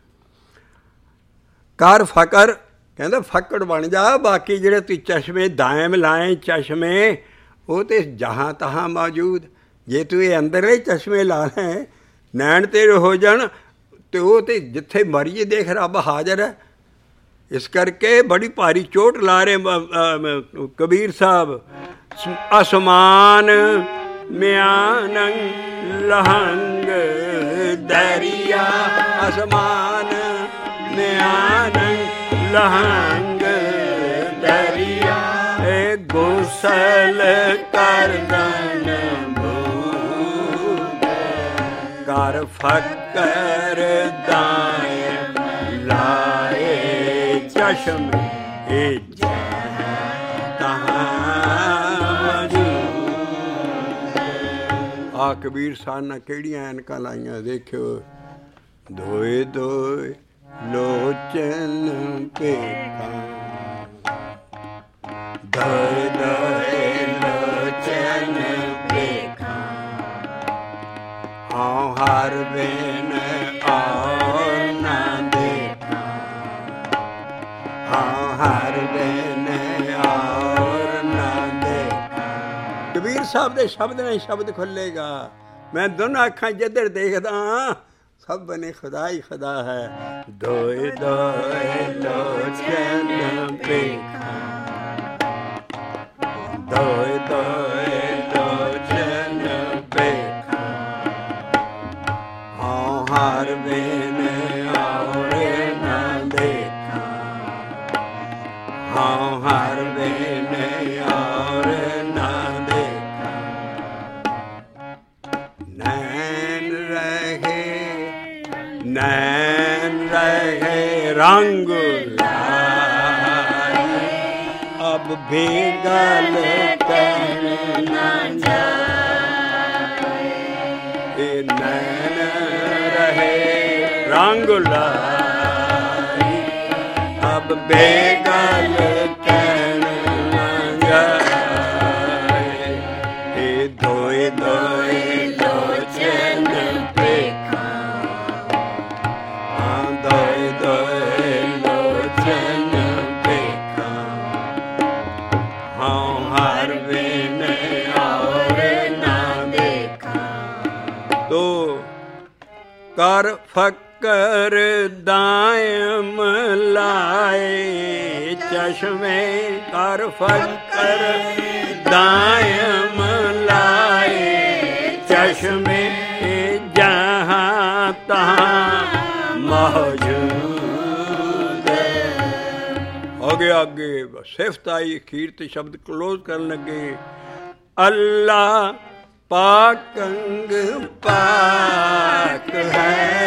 [SPEAKER 1] ਕਰ ਫਕਰ, ਕਹਿੰਦਾ ਫੱਕੜ ਬਣ ਜਾ। ਬਾਕੀ ਜਿਹੜੇ ਤੂੰ ਚਸ਼ਮੇ ਦਾਇਮ ਲਾਏ, ਚਸ਼ਮੇ ਉਹ ਤੇ ਜਹਾਂ ਤਹਾਂ ਮੌਜੂਦ। ਜੇ ਤੂੰ ਇਹ ਅੰਦਰਲੇ ਚਸ਼ਮੇ ਲਾ ਲੈ, ਨੈਣ ਤੇਰੇ ਹੋ ਜਾਣ, ਤੇ ਉਹ ਤੇ ਜਿੱਥੇ ਮਰਜ਼ੀ ਦੇਖ ਰੱਬ ਹਾਜ਼ਰ ਹੈ। ਇਸ ਕਰਕੇ ਬੜੀ ਭਾਰੀ ਚੋਟ ਲਾ ਰਹੇ ਕਬੀਰ ਸਾਹਿਬ। ਅਸਮਾਨ ਮਿਆਨੰ ਲਹੰਗ ਦਰਿਆ, ਅਸਮਾਨ ਮਿਆਨੰ ਲਹੰਗ ਦਰਿਆ, ਏ ਗੁਸਲ ਕਰਦਨ ਭੂਤ, ਕਰ ਫਕਰ ਦਾਇ ਲਾਏ ਚਸ਼ਮ, ਏ ਆ ਕਬੀਰ ਸਾਹਿਬ ਨੇ ਕਿਹੜੀਆਂ ਐਨਕਾਂ ਲਾਈਆਂ ਦੇਖਿਓ। ਧੋਏ ਧੋਏ ਲੋਚਨ ਭੇਖਾਂ, ਧੋਏ ਧੋਏ ਲੋਚਨ ਭੇਖਾਂ, ਹਾਂ ਹਰ ਬਿਨ ਔਰ ਨਾ ਦੇਖਾਂ, ਹਾਂ ਹਰ ਬਿਨ ਔਰ ਨਾ ਦੇਖਾਂ। ਕਬੀਰ ਸਾਹਿਬ ਦੇ ਸ਼ਬਦ ਨੇ ਸ਼ਬਦ ਖੁੱਲ੍ਹੇਗਾ। ਮੈਂ ਦੋਨਾਂ ਅੱਖਾਂ ਜਿੱਧਰ ਦੇਖਦਾ ਸਭ ਬਨੇ ਖੁਦਾ ਹੀ ਖੁਦਾ ਹੈ। ਦੋਏ ਦੋਏ ਲੋਚਨ ਭੇਖਾਂ, ਦੋਏ ਦੋਏ ਲੋਚਨ ਭੇਖਾਂ, ਹਾਂ ਹਰ ਬਿਨ ਔਰ ਨਾ ਦੇਖਾਂ, ਹਾਂ ਹਰ ਬਿਨ ਔਰ ਨਾ ਦੇਖਾਂ। ਨੈਣ ਰਹੇ नैन रहे रंग लाए, अब बेगल कर न जाए, नैन रहे रंग लाए, अब बेगल कर न जाए, धोए धोए लोचन कर फकर दायम लाए चश्मे, कर फकर दायम लाए चश्मे, जहाँ तहाँ मौजूद। आगे आगे सिफत आई, कीर्त शब्द क्लोज करने लगे। अल्लाह पाकंग पाक है,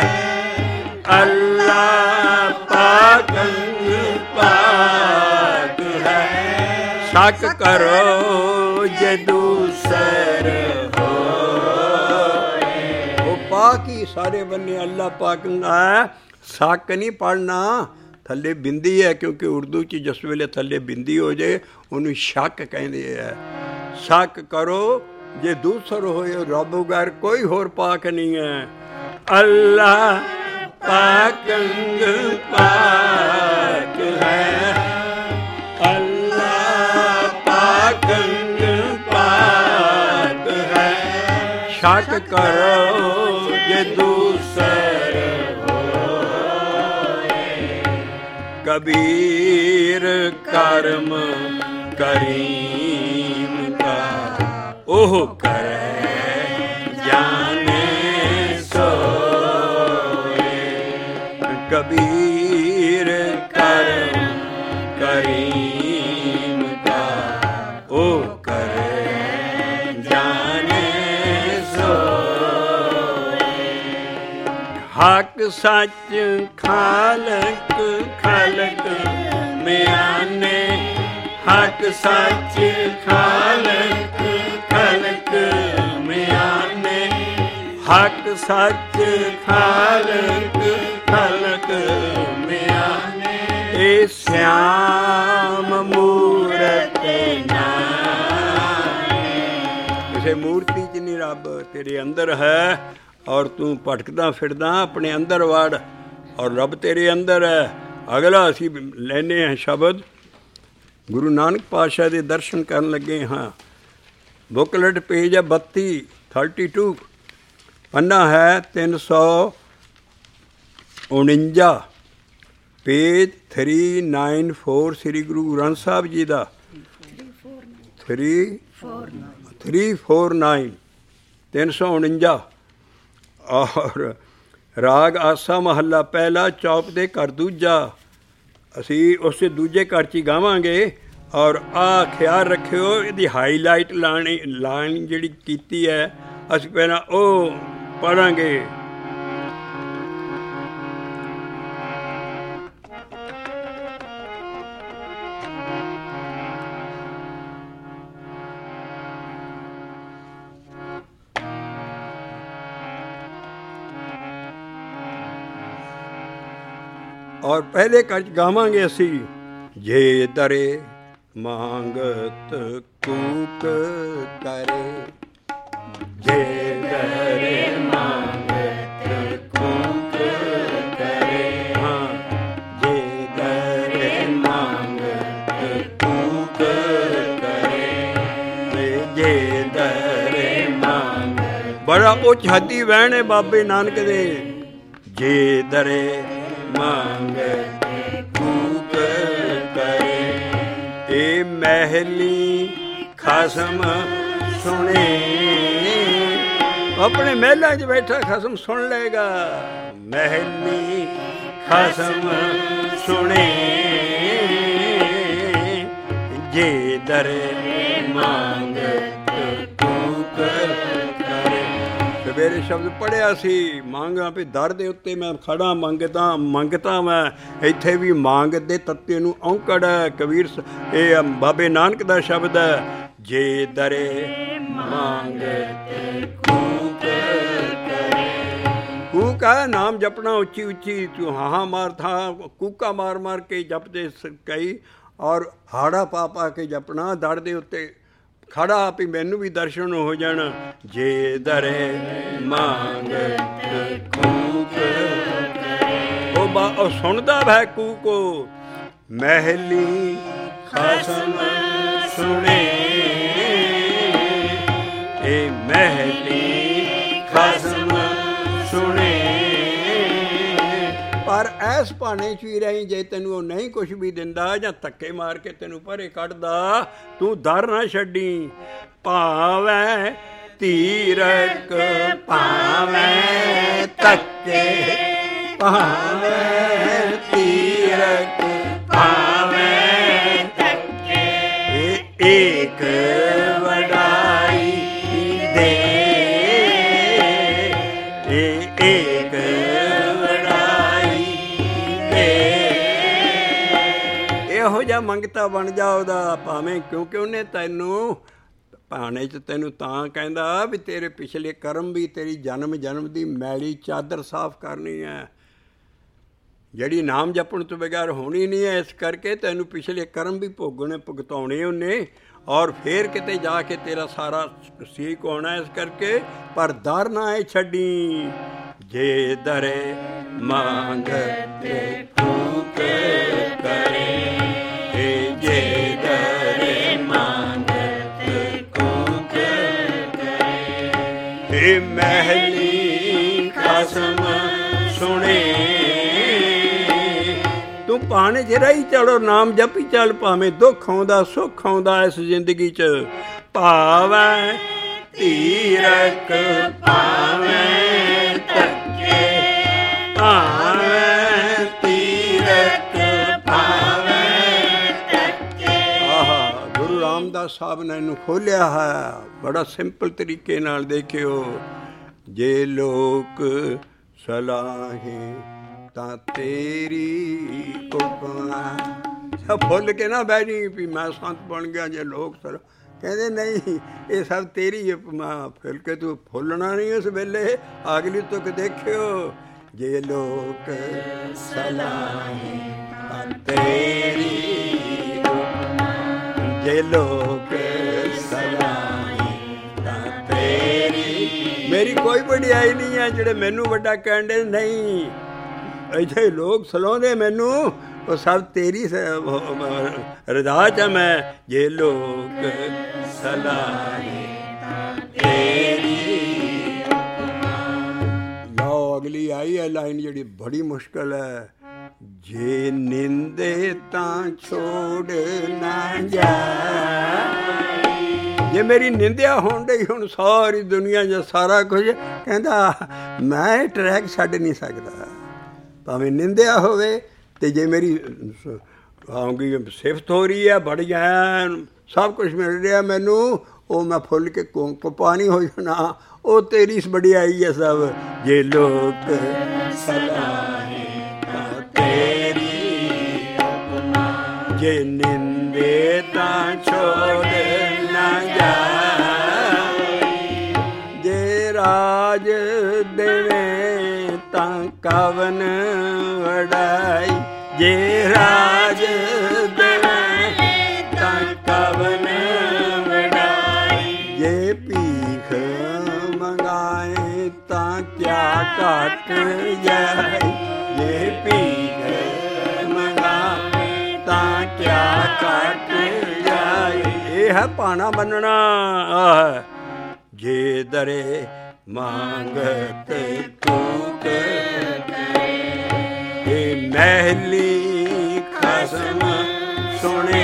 [SPEAKER 1] अल्लाह पाकंग पाक है, शक करो जे दूसर हो। वो पाक ही सारे बन्ने अल्लाह पाकंग है। शक नहीं पढ़ना, थल्ले बिंदी है, क्योंकि उर्दू च जिस वेले थल्ले बिंदी हो जाए उन्हें शक कहते हैं। शक करो जे दूसर होए, रब बगैर कोई होर पाक नहीं है। अल्लाह पाकंग पाक है, अल्लाह पाकंग पाक है, शक करो जे दूसर होए। कबीर कर्म करीम का ओह करे जाने सोए। कबीर कर्म करीम का ओह करे जाने सोए। हक सच खालक खालक में आने, हक सच खालक खालक में आने, हक सच खालक खालक में आने। ए श्याम मूरत नाए, किसे मूर्ति च नहीं रब तेरे अंदर है, और तू भटकदा फिरदा अपने अंदर वड़, और रब तेरे अंदर है। अगला असी लेने हैं शब्द, गुरु नानक पातशाह दे दर्शन करन लगे हाँ। ਬੁੱਕਲੇਟ ਪੇਜ ਹੈ 32 ਪੰਨਾ ਹੈ 349, ਪੇਜ 394 ਸ੍ਰੀ ਗੁਰੂ ਗ੍ਰੰਥ ਸਾਹਿਬ ਜੀ ਦਾ 349 349। ਔਰ ਰਾਗ ਆਸਾ ਮਹੱਲਾ ਪਹਿਲਾ, ਚੌਪ ਦੇ ਘਰ ਦੂਜਾ। ਅਸੀਂ ਉਸ ਦੂਜੇ ਘਰ 'ਚ ਹੀ ਗਾਵਾਂਗੇ। ਔਰ ਆਹ ਖਿਆਲ ਰੱਖਿਓ, ਇਹਦੀ ਹਾਈਲਾਈਟ ਲਾਈਨ ਜਿਹੜੀ ਕੀਤੀ ਹੈ ਅਸੀਂ ਪਹਿਲਾਂ ਉਹ ਪੜ੍ਹਾਂਗੇ। ਔਰ ਪਹਿਲੇ ਘਰ 'ਚ ਗਾਵਾਂਗੇ ਅਸੀਂ, ਜੇ ਦਰੇ ਮੰਗਤ ਕੂਕ ਕਰੇ, ਜੇ ਦਰੇ ਮੰਗਤ ਕੂਕ ਕਰੇ, ਹਾਂ ਜੇ ਦਰੇ ਮੰਗਤ ਕੂਕ ਕਰੇ, ਜੇ ਦਰੇ ਮੰਗ। ਬੜਾ ਉੱਚ ਹੱਦੀ ਵਹਿਣ ਹੈ ਬਾਬੇ ਨਾਨਕ ਦੇ। ਜੇ ਦਰੇ ਮੰਗ ਕੂਕ ਕਰੇ, ਇਹ ਮਹਿਲੀ ਖਸਮ ਸੁਣੇ। ਆਪਣੇ ਮਹਿਲਾਂ 'ਚ ਬੈਠਾ ਖਸਮ ਸੁਣ ਲਏਗਾ। ਮਹਿਲੀ ਖਸਮ ਸੁਣੇ, ਜੇ ਦਰੇ ਮੰਗ ਕੂਕ ਕਰੇ। ਸਵੇਰੇ ਸ਼ਬਦ ਪੜ੍ਹਿਆ ਸੀ, ਮੰਗਾਂ ਵੀ ਦਰ ਦੇ ਉੱਤੇ ਮੈਂ ਖੜਾ ਮੰਗਤਾ ਮੈਂ। ਇੱਥੇ ਵੀ ਮੰਗ ਦੇ ਤੱਤੇ ਨੂੰ ਔਂਕੜ ਹੈ। ਕਬੀਰ ਇਹ ਬਾਬੇ ਨਾਨਕ ਦਾ ਸ਼ਬਦ ਹੈ, ਜੇ ਦਰੇ ਮੰਗ ਕੂਕ ਕਰੇ। ਕੂਕ ਹੈ ਨਾਮ ਜਪਣਾ ਉੱਚੀ ਉੱਚੀ, ਤੂੰ ਹਾਂ ਮਾਰ ਥਾਂ ਕੂਕਾ ਮਾਰ ਮਾਰ ਕੇ ਜਪਦੇ ਕਈ, ਔਰ ਹਾੜਾ ਪਾ ਪਾ ਕੇ ਜਪਣਾ ਦਰ ਦੇ ਉੱਤੇ ਖੜਾ ਵੀ ਮੈਨੂੰ ਵੀ ਦਰਸ਼ਨ ਹੋ ਜਾਣ। ਜੇ ਦਰੇ ਮੰਗ ਕੂਕ ਕਰੇ, ਉਹ ਸੁਣਦਾ ਹੈ ਕੂਕੋ। ਮਹਿਲੀ ਖਸਮ ਸੁਣੇ, ਇਹ ਮਹਿਲੀ ਖਸਮ ਸੁਣੇ। ਪਰ ਐਸ ਭਾਣੇ 'ਚ ਵੀ ਰਹੀ, ਜੇ ਤੈਨੂੰ ਉਹ ਨਹੀਂ ਕੁਛ ਵੀ ਦਿੰਦਾ ਜਾਂ ਧੱਕੇ ਮਾਰ ਕੇ ਤੈਨੂੰ ਪਰੇ ਕੱਢਦਾ, ਤੂੰ ਦਰ ਨਾ ਛੱਡੀ। ਭਾਵੇਂ ਧੀਰਕ ਭਾਵੇਂ ਧੱਕੇ, ਭਾਵੇਂ ਧੀਰਕ ਭਾਵੇਂ ਧੱਕੇ, ਇਹ ਏਕ ਵਡਾਈ ਦੇ, ਇਹ ਏਕ ਇਹੋ ਜਿਹਾ ਮੰਗਤਾ ਬਣ ਜਾ ਉਹਦਾ। ਭਾਵੇਂ ਕਿਉਂਕਿ ਉਹਨੇ ਤੈਨੂੰ ਭਾਣੇ 'ਚ ਤੈਨੂੰ ਤਾਂ ਕਹਿੰਦਾ ਵੀ ਤੇਰੇ ਪਿਛਲੇ ਕਰਮ ਵੀ, ਤੇਰੀ ਜਨਮ ਦੀ ਮੈਲੀ ਚਾਦਰ ਸਾਫ਼ ਕਰਨੀ ਹੈ, ਜਿਹੜੀ ਨਾਮ ਜਪਣ ਤੋਂ ਬਗੈਰ ਹੋਣੀ ਨਹੀਂ ਹੈ। ਇਸ ਕਰਕੇ ਤੈਨੂੰ ਪਿਛਲੇ ਕਰਮ ਵੀ ਭੁਗਤਾਉਣੇ ਉਹਨੇ, ਔਰ ਫੇਰ ਕਿਤੇ ਜਾ ਕੇ ਤੇਰਾ ਸਾਰਾ ਠੀਕ ਹੋਣਾ। ਇਸ ਕਰਕੇ ਪਰ ਦਰ ਨਾ ਇਹ ਛੱਡੀ। ਜੇ ਦਰੇ ਮੰਗ ਕੂਕ ਕਰੇ, ਜੇ ਦਰੇ ਮੰਗ ਕੂਕ ਕਰੇ, ਇਹ ਮਹਿਲੀ ਖਸਮ ਸੁਣੇ। ਤੂੰ ਭਾਣੇ 'ਚ ਰਹੀ ਚੜੋ, ਨਾਮ ਜਪੀ ਚੱਲ, ਭਾਵੇਂ ਦੁੱਖ ਆਉਂਦਾ ਸੁੱਖ ਆਉਂਦਾ ਇਸ ਜ਼ਿੰਦਗੀ 'ਚ। ਭਾਵੇਂ ਧੀਰਕ ਭਾਵੇਂ ਧੱਕੇ, ਭਾਵੇਂ ਧੀਰਕ ਭਾਵੇਂ ਧੱਕੇ। ਆਹਾ, ਗੁਰੂ ਰਾਮਦਾਸ ਸਾਹਿਬ ਨੇ ਇਹਨੂੰ ਖੋਲ੍ਹਿਆ ਹੈ ਬੜਾ ਸਿੰਪਲ ਤਰੀਕੇ ਨਾਲ। ਦੇਖਿਓ, ਜੇ ਲੋਕ ਸਲਾਹੇ ਤਾਂ ਤੇਰੀ ਉਪਮਾ। ਸਭ ਭੁੱਲ ਕੇ ਨਾ ਬਹਿ ਜੀ ਵੀ ਮੈਂ ਸੰਤ ਬਣ ਗਿਆ ਜੇ ਲੋਕ ਸਲਾਹ। ਕਹਿੰਦੇ ਨਹੀਂ, ਇਹ ਸਭ ਤੇਰੀ ਉਪਮਾ। ਫਿਰ ਕੇ ਤੂੰ ਫੁੱਲਣਾ ਨਹੀਂ ਉਸ ਵੇਲੇ। ਅਗਲੀ ਤੁਕ ਦੇਖਿਓ, ਜੇ ਲੋਕ ਸਲਾਹੇ ਤਾਂ ਤੇਰੀ ਉਪਮਾ, ਜੇ ਲੋਕ ਸਲਾਹੇ ਤਾਂ ਤੇਰੀ। ਮੇਰੀ ਕੋਈ ਵਡਿਆਈ ਨਹੀਂ ਹੈ ਜਿਹੜੇ ਮੈਨੂੰ ਵੱਡਾ ਕਹਿੰਦੇ। ਨਹੀਂ, ਇੱਥੇ ਲੋਕ ਸਲਾਹੁੰਦੇ ਮੈਨੂੰ, ਉਹ ਸਭ ਤੇਰੀ ਰਜ਼ਾ 'ਚ ਮੈਂ। ਜੇ ਲੋਕ ਸਲਾਹੇ ਅਗਲੀ ਆਈ ਹੈ ਲਾਈਨ ਜਿਹੜੀ ਬੜੀ ਮੁਸ਼ਕਲ ਹੈ। ਜੇ ਨਿੰਦੇ ਤਾਂ ਛੋੜ ਨਾ ਜਾ, ਜੇ ਮੇਰੀ ਨਿੰਦਿਆ ਹੋਣ ਡਈ ਹੁਣ ਸਾਰੀ ਦੁਨੀਆ ਜਾਂ ਸਾਰਾ ਕੁਝ, ਕਹਿੰਦਾ ਮੈਂ ਇਹ ਟਰੈਕ ਛੱਡ ਨਹੀਂ ਸਕਦਾ ਭਾਵੇਂ ਨਿੰਦਿਆ ਹੋਵੇ। ਅਤੇ ਜੇ ਮੇਰੀ ਆਉਂਗੀ ਸਿਫਤ ਹੋ ਰਹੀ ਹੈ, ਬੜੀ ਐਨ ਸਭ ਕੁਛ ਮਿਲ ਰਿਹਾ ਮੈਨੂੰ, ਉਹ ਮੈਂ ਫੁੱਲ ਕੇ ਪਾਣੀ ਹੋ ਜਾਣਾ, ਉਹ ਤੇਰੀ ਵਡਿਆਈ ਹੈ ਸਭ। ਜੇ ਲੋਕ ਸਲਾਹੇ ਤਾਂ ਤੇਰੀ, ਜੇ ਨਿੰਦੇ ਤਾਂ ਛੋੜ ਨਾ ਜਾ, ਜੇ ਰਾਜ ਦੇਵੇ ਤਾਂ ਕਵਨ ਵਡਾਈ, ਜੇ ਰਾਜ ਦੇਵੇ ਤਾਂ ਕਵਨ ਵਡਾਈ, ਜੇ ਭੀਖ ਮੰਗਾਏ ਤਾਂ ਕਿਆ ਘਟ ਜਾਏ, ਜੇ ਭੀਖ ਮੰਗਾਏ ਤਾਂ ਕਿਆ ਘਟ ਜਾਏ। ਇਹ ਹੈ ਭਾਣਾ ਮੰਨਣਾ। ਆਹ ਜੇ ਦਰੇ ਮੰਗਤ ਕੂਕ ਇਹ ਮਹਿਲੀ ਖਸਮ ਸੁਣੇ।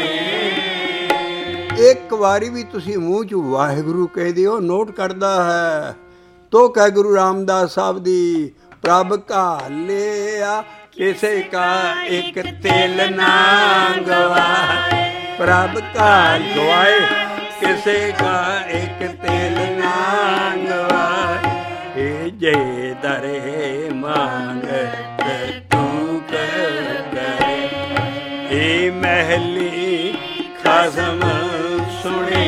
[SPEAKER 1] ਇੱਕ ਵਾਰੀ ਵੀ ਤੁਸੀਂ ਮੂੰਹ 'ਚ ਵਾਹਿਗੁਰੂ ਕਹਿ ਦਿਓ, ਨੋਟ ਕਰਦਾ ਹੈ। ਤੋ ਕਹਿ ਗੁਰੂ ਰਾਮਦਾਸ ਸਾਹਿਬ ਦੀ, ਪ੍ਰਭ ਘਾਲਿਆ ਕਿਸੇ ਕਾ ਇੱਕ ਤਿਲ ਨਾ ਗਵਾਏ, ਪ੍ਰਭ ਘਾਲ ਗਵਾਏ ਕਿਸੇ ਕਾ ਇੱਕ ਤਿਲ ਨਾ ਗਵਾਏ। ਇਹ ਜੇ ਦਰੇ ਮੰਗਤ ਤੂੰ ਕਰੇ, ਇਹ ਮਹਿਲੀ ਖਸਮ ਸੁਣੇ।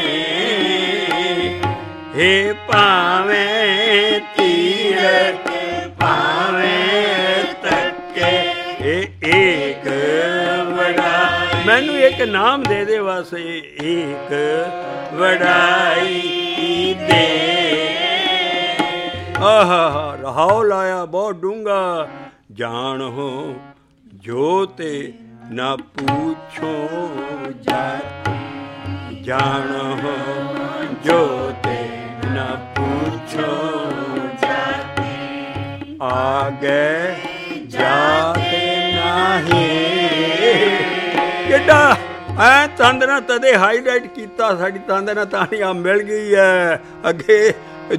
[SPEAKER 1] ਇਹ ਭਾਵੇਂ ਤੀਰਥ ਭਾਵੇਂ ਤੱਕੇ, ਇਹ ਏਕ ਵਡਾਈ। ਮੈਨੂੰ ਇੱਕ ਨਾਮ ਦੇ ਦੇ ਬਸ, ਏਕ ਵਡਾਈ ਦੇ। ਆਹਾ ਰਹਾਉ ਲਾਇਆ ਬਹੁਤ ਡੂੰਘਾ, ਜਾਣੋ ਜੋ ਤੇ ਨਾ ਪੁੱਛੋ ਜਾਤੀ, ਜਾਣੋ ਜੋ ਤੇ ਨਾ ਪੁੱਛੋ ਜਾਤੀ, ਆਗੇ ਜਾਤੇ ਨਾਹੀ। ਕਿੱਡਾ ਐ ਤੰਦ ਨਾਲ ਤਦੇ ਹਾਈਲਾਈਟ ਕੀਤਾ, ਸਾਡੀ ਤੰਦ ਨਾਲ ਤਾਣੀਆਂ ਮਿਲ ਗਈ ਹੈ ਅੱਗੇ।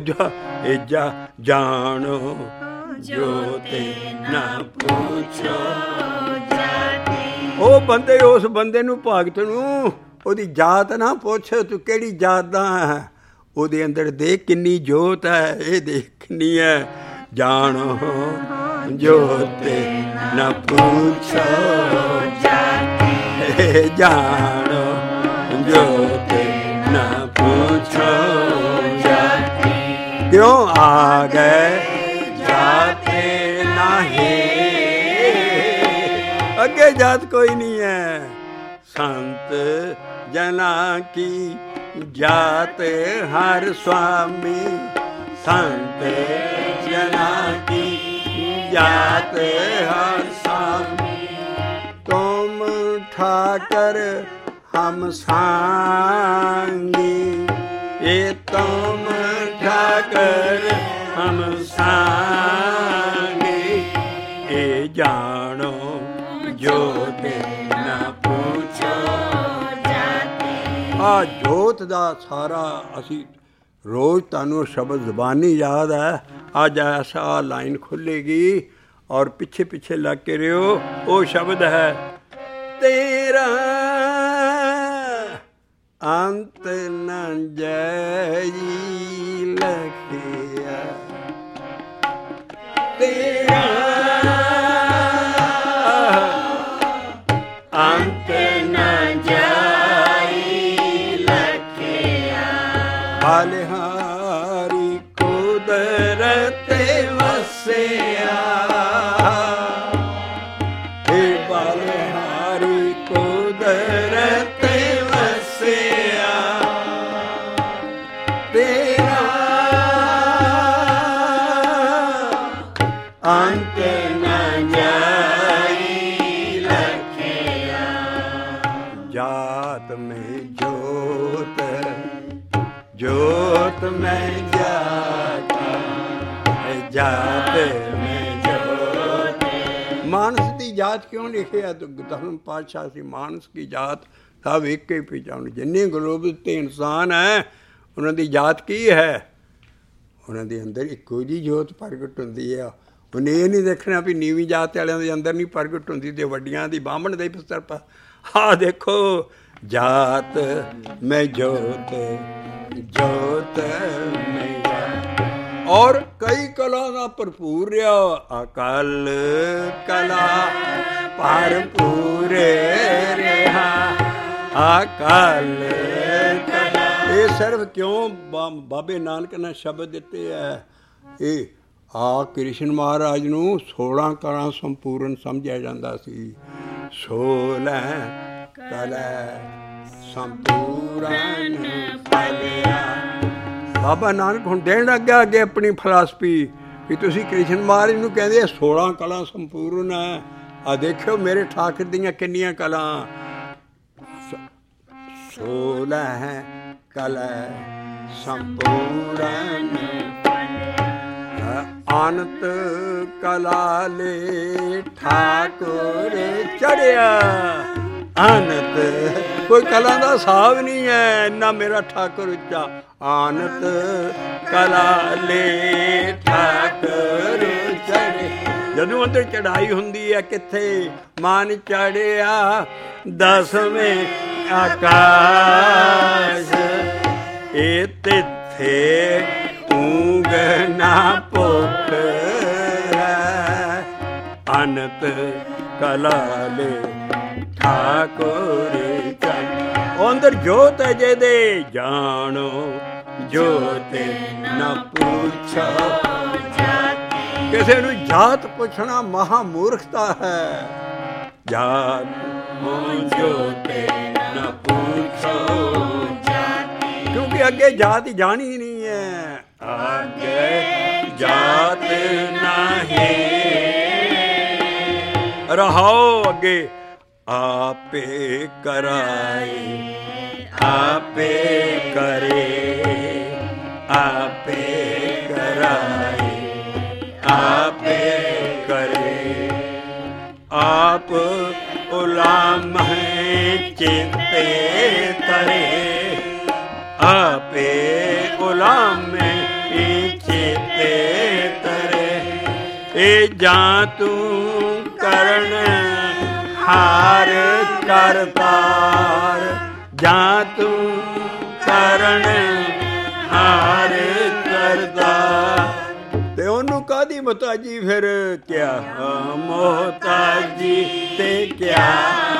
[SPEAKER 1] ਜਾਣੋ ਜੋ ਤੇ ਨਾ ਪੁੱਛੋ ਜਾਤੀ। ਉਹ ਬੰਦੇ ਉਸ ਬੰਦੇ ਨੂੰ ਭਗਤ ਨੂੰ ਉਹਦੀ ਜਾਤ ਨਾ ਪੁੱਛ, ਤੂੰ ਕਿਹੜੀ ਜਾਤ ਦਾ ਹੈ, ਉਹਦੇ ਅੰਦਰ ਦੇਖ ਕਿੰਨੀ ਜੋਤ ਹੈ, ਇਹ ਦੇਖ ਕਿੰਨੀ ਹੈ। ਜਾਣੋ ਜੋ ਤੇ ਨਾ ਪੁੱਛੋ ਜਾਤੀ, ਜਾਣੋ ਜੋ ਤੇ ਨਾ ਪੁੱਛੋ ਜਾਤੀ, ਕਿਉਂ ਆ ਗਏ ਜਾਤੇ ਨਾਹੀ। ਅੱਗੇ ਜਾਤ ਕੋਈ ਨਹੀਂ ਹੈ। ਸੰਤ ਜਨਾਂ ਕੀ ਜਾਤ ਹਰ ਸੁਆਮੀ, ਸੰਤ ਜਨਾਂ ਕੀ ਜਾਤ ਹਰ ਸੁਆਮੀ। ਤੁਮ ठाकर हम सांगी, ये तुम ठाकर हम सांगे। ये जानो जोत ना पूछो जाती। आ जोत दा सारा असी रोज़ तानू शब्द ज़बानी याद है। अज ऐसा लाइन खुलेगी और पिछे पिछे लग के रहो। वो शब्द है तेरा अंत न जाई लखिया, तेरा अंत न जाई लखिया। बलिहारी कुदरत वसिया, अंत न जाई लखिया। जात में जोत, जोत में जाता, ਜਾਤ ਮੈਂ ਜੋਤ। ਮਾਨਸ ਦੀ ਜਾਤ ਕਿਉਂ ਲਿਖਿਆ? ਦਸਮ ਪਾਤਸ਼ਾਹ ਸੀ ਮਾਨਸ ਕੀ ਜਾਤ ਸਭ ਇੱਕ ਹੀ ਪਹਿਚਾਣ। ਜਿੰਨੇ ਗਲੋਬ ਤੇ ਇਨਸਾਨ ਹੈ ਉਹਨਾਂ ਦੀ ਜਾਤ ਕੀ ਹੈ? ਉਹਨਾਂ ਦੇ ਅੰਦਰ ਇੱਕੋ ਜਿਹੀ ਜੋਤ ਪ੍ਰਗਟ ਹੁੰਦੀ ਆ। ਉਹਨੇ ਇਹ ਨਹੀਂ ਦੇਖਣਾ ਵੀ ਨੀਵੀਂ ਜਾਤ ਵਾਲਿਆਂ ਦੇ ਅੰਦਰ ਨਹੀਂ ਪ੍ਰਗਟ ਹੁੰਦੀ ਅਤੇ ਵੱਡੀਆਂ ਦੀ ਬਾਹਮਣ ਦੇ ਪਿੱਤਰ ਪਾ। ਆਹ ਦੇਖੋ ਜਾਤ ਮੈਂ ਜੋਤ, ਜੋਤ ਮੈਂ ਜਾਤ। ਔਰ ਕਈ ਕਲਾ ਦਾ ਭਰਪੂਰ ਰਿਹਾ। ਅਕਲ ਕਲਾ ਭਰਪੂਰ ਰਿਹਾ, ਅਕਲ ਕਲਾ। ਇਹ ਸਿਰਫ ਕਿਉਂ ਬਾਬੇ ਨਾਨਕ ਨੇ ਸ਼ਬਦ ਦਿੱਤੇ ਹੈ। ਇਹ ਕ੍ਰਿਸ਼ਨ ਮਹਾਰਾਜ ਨੂੰ 16 ਕਲਾ ਸੰਪੂਰਨ ਸਮਝਿਆ ਜਾਂਦਾ ਸੀ। 16 ਕਲਾ ਸੰਪੂਰਨ ਫਲਿਆ। ਬਾਬਾ ਨਾਨਕ ਹੁਣ ਦੇਣ ਲੱਗਾ ਅੱਗੇ ਆਪਣੀ ਫਿਲਾਸਫੀ ਵੀ ਤੁਸੀਂ ਕ੍ਰਿਸ਼ਨ ਮਹਾਰਾਜ ਨੂੰ ਕਹਿੰਦੇ 16 ਕਲਾ ਸੰਪੂਰਨ ਹੈ। ਆ ਦੇਖਿਓ ਮੇਰੇ ਠਾਕੁਰ ਦੀਆਂ ਕਿੰਨੀਆਂ ਕਲਾ। 16 ਕਲਾ ਸੰਪੂਰਨ ਅਨੰਤ ਕਲਾ ਲੈ ਠਾਕੁਰ ਚੜਿਆ। ਅਨੰਤ ਕੋਈ ਕਲਾ ਦਾ ਹਿਸਾਬ ਨਹੀਂ ਹੈ ਇੰਨਾ ਮੇਰਾ ਠਾਕੁਰ ਉੱਚਾ। ਅਨੰਤ ਕਲਾ ਲੈ ਠਾਕੁਰ ਚੜਿਆ। ਜਦੋਂ ਅੰਦਰ ਚੜਾਈ ਹੁੰਦੀ ਹੈ ਕਿੱਥੇ? ਮਨ ਚੜਿਆ 10ਵੇਂ ਆਕਾਸ਼। ਇਹ ਤਿੱਥੇ ਊਂਘ ਨਾ ਭੁੱਖ ਹੈ। ਅਨੰਤ ਕਲਾ ਲੈ ਠਾਕੁਰ ਚੜਿਆ। ਅੰਦਰ ਜੋਤ ਹੈ ਜਿਹਦੇ ਜਾਣੋ ਜੋਤ ਨਾ ਪੁੱਛੋ। ਕਿਸੇ ਨੂੰ ਜਾਤ ਪੁੱਛਣਾ ਮਹਾ ਮੂਰਖਤਾ ਹੈ। ਜਾਤ ਜੋਤ ਨਾ ਪੁੱਛੋ, ਕਿਉਂਕਿ ਅੱਗੇ ਜਾਤ ਜਾਣੀ ਨਹੀਂ ਹੈ। ਅੱਗੇ ਜਾਤ ਨਹੀਂ ਰਹਾਓ। ਅੱਗੇ ਆਪੇ ਕਰਾਏ, ਆਪੇ ਕਰੇ, ਆਪੇ ਕਰਾਏ, ਆਪੇ ਕਰੇ। ਆਪ ਉਲਾਮ ਹੈ ਚਿੰਤੇ ਤਰੇ, ਆਪੇ ਉਲਾਮ ਚਿੰਤੇ ਤਰੇ। ਇਹ ਜਾਂ ਤੂੰ ਕਰਨ ਹਾਰ ਕਰਤਾਰ, ਜਾਂ ਤੂੰ ਕਰਨ ਹਾਰ ਕਰਤਾਰ। ਤੇ ਉਹਨੂੰ ਕਾਹਦੀ ਮੁਹਤਾਜੀ ਫਿਰ? ਕਿਆ ਮੁਹਤਾਜੀ ਤੇ ਕਿਆ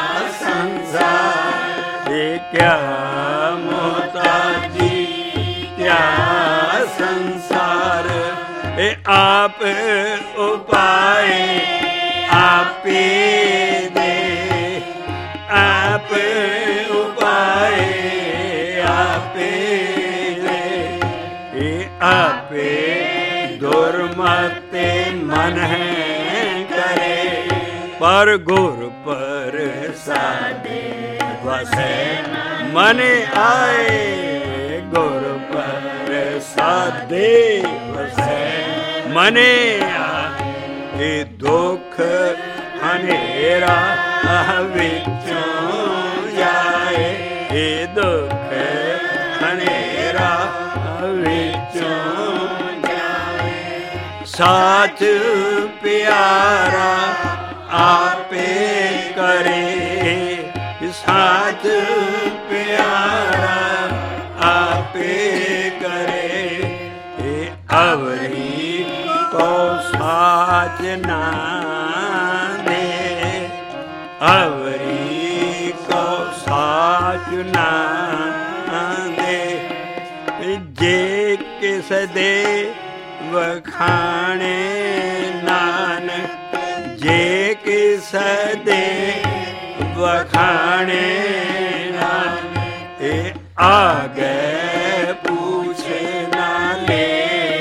[SPEAKER 1] ਸੰਸਾਰ। ਤੇ ਕਿਆ ਮੁਹਤਾਜੀ ਕਿਆ ਸੰਸਾਰ। ਇਹ ਆਪ ਉਪਾਏ ਆਪੇ ਦੇ, ਆਪ ਉਪਾਏ ਆਪੇ ਦੇ। ਇਹ ਆਪੇ ਦੁਰਮਤੇ ਮਨ ਹੈ ਕਰੇ, ਪਰ ਗੁਰ ਪ੍ਰਸਾਦੇ ਵਸੈ ਮਨ ਆਏ। ਗੁਰ ਪ੍ਰਸਾਦੇ ਵਸੈ ਮਨ ਆਏ। ਇਹ ਦੁੱਖ ਹਨੇਰਾ ਵਿੱਚੋਂ ਜਾਏ, ਇਹ ਦੁੱਖ ਹਨੇਰਾ ਵਿੱਚੋਂ ਜਾਏ। ਸਾਚ ਪਿਆਰਾ ਆਪੇ ਕਰੇ, ਸਾਚ ਪਿਆਰਾ ਆਪੇ ਕਰੇ। ਇਹ ਅਵਰੀ ਕੋ ਸਾਚ ਨਾ ਦੇ, ਅਵਰੀ ਕੋ ਸਾਚ ਨਾ ਦੇ। ਜੇ ਕਿਸ ਦੇ ਵਖਾਣੇ ਨਾਨਕ, ਜੇ ਕਿਸ ਦੇ ਵਖਾਣੇ ਨਾਨਕ। ਇਹ ਆਗੇ ਪੂਛ ਨਾ ਲੈ,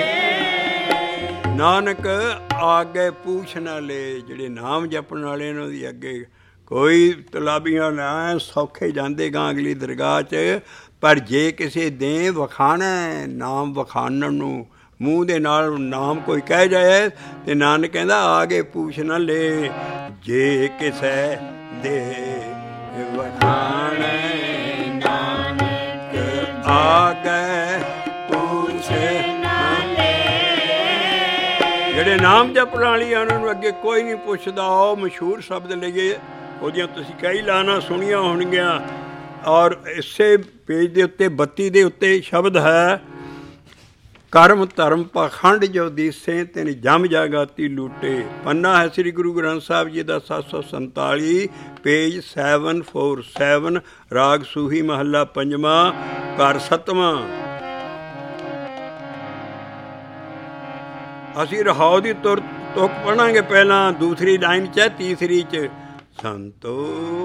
[SPEAKER 1] ਨਾਨਕ ਆਗੇ ਪੂਛ ਨਾ ਲੈ। ਜਿਹੜੇ ਨਾਮ ਜਪਣ ਵਾਲੇ ਉਹਨਾਂ ਦੀ ਅੱਗੇ ਕੋਈ ਤਲਾਬੀਆਂ ਨਾ ਸੌਖੇ ਜਾਂਦੇ ਗਾਂ ਅਗਲੀ ਦਰਗਾਹ 'ਚ। ਪਰ ਜੇ ਕਿਸੇ ਦੇ ਵਖਾਣਾ ਨਾਮ ਵਖਾਣਨ ਨੂੰ ਮੂੰਹ ਦੇ ਨਾਲ ਨਾਮ ਕੋਈ ਕਹਿ ਜਾਏ ਤੇ ਨਾਨਕ ਕਹਿੰਦਾ ਆਗੇ ਪੂਛ ਨਾ ਲੈ, ਜੇ ਕਿਸੇ ਦੇ ਵਖਾਣੇ ਨਾਨਕ ਆਗੇ ਪੂਛ ਨਾ ਲੈ। ਜਿਹੜੇ ਨਾਮ ਜਪਣ ਵਾਲੀ ਆ ਉਹਨਾਂ ਨੂੰ ਅੱਗੇ ਕੋਈ ਨਹੀਂ ਪੁੱਛਦਾ। ਉਹ ਮਸ਼ਹੂਰ ਸ਼ਬਦ ਲਈਏ, ਉਹਦੀਆਂ ਤੁਸੀਂ ਕਈ ਲਾਈਨਾਂ ਸੁਣੀਆਂ ਹੋਣਗੀਆਂ। ਔਰ ਇਸੇ ਪੇਜ ਦੇ ਉੱਤੇ 32 ਦੇ ਉੱਤੇ ਸ਼ਬਦ ਹੈ, ਕਰਮ ਧਰਮ ਪਾਖੰਡ ਜੋ ਦੀਸੇ ਤਿਨ ਜਮ ਜਾਗਾਤੀ ਲੂਟੇ। ਪੰਨਾ ਹੈ ਸ੍ਰੀ ਗੁਰੂ ਗ੍ਰੰਥ ਸਾਹਿਬ ਜੀ ਦਾ 747, ਪੇਜ 747, ਰਾਗ ਸੂਹੀ ਮਹੱਲਾ ਪੰਜਵਾਂ, ਘਰ ਸੱਤਵਾਂ। ਅਸੀਂ ਰਹਾਉ ਦੀ ਤੁਕ ਪੜ੍ਹਾਂਗੇ ਪਹਿਲਾਂ, ਦੂਸਰੀ ਲਾਈਨ 'ਚ, ਤੀਸਰੀ 'ਚ ਸੰਤੋ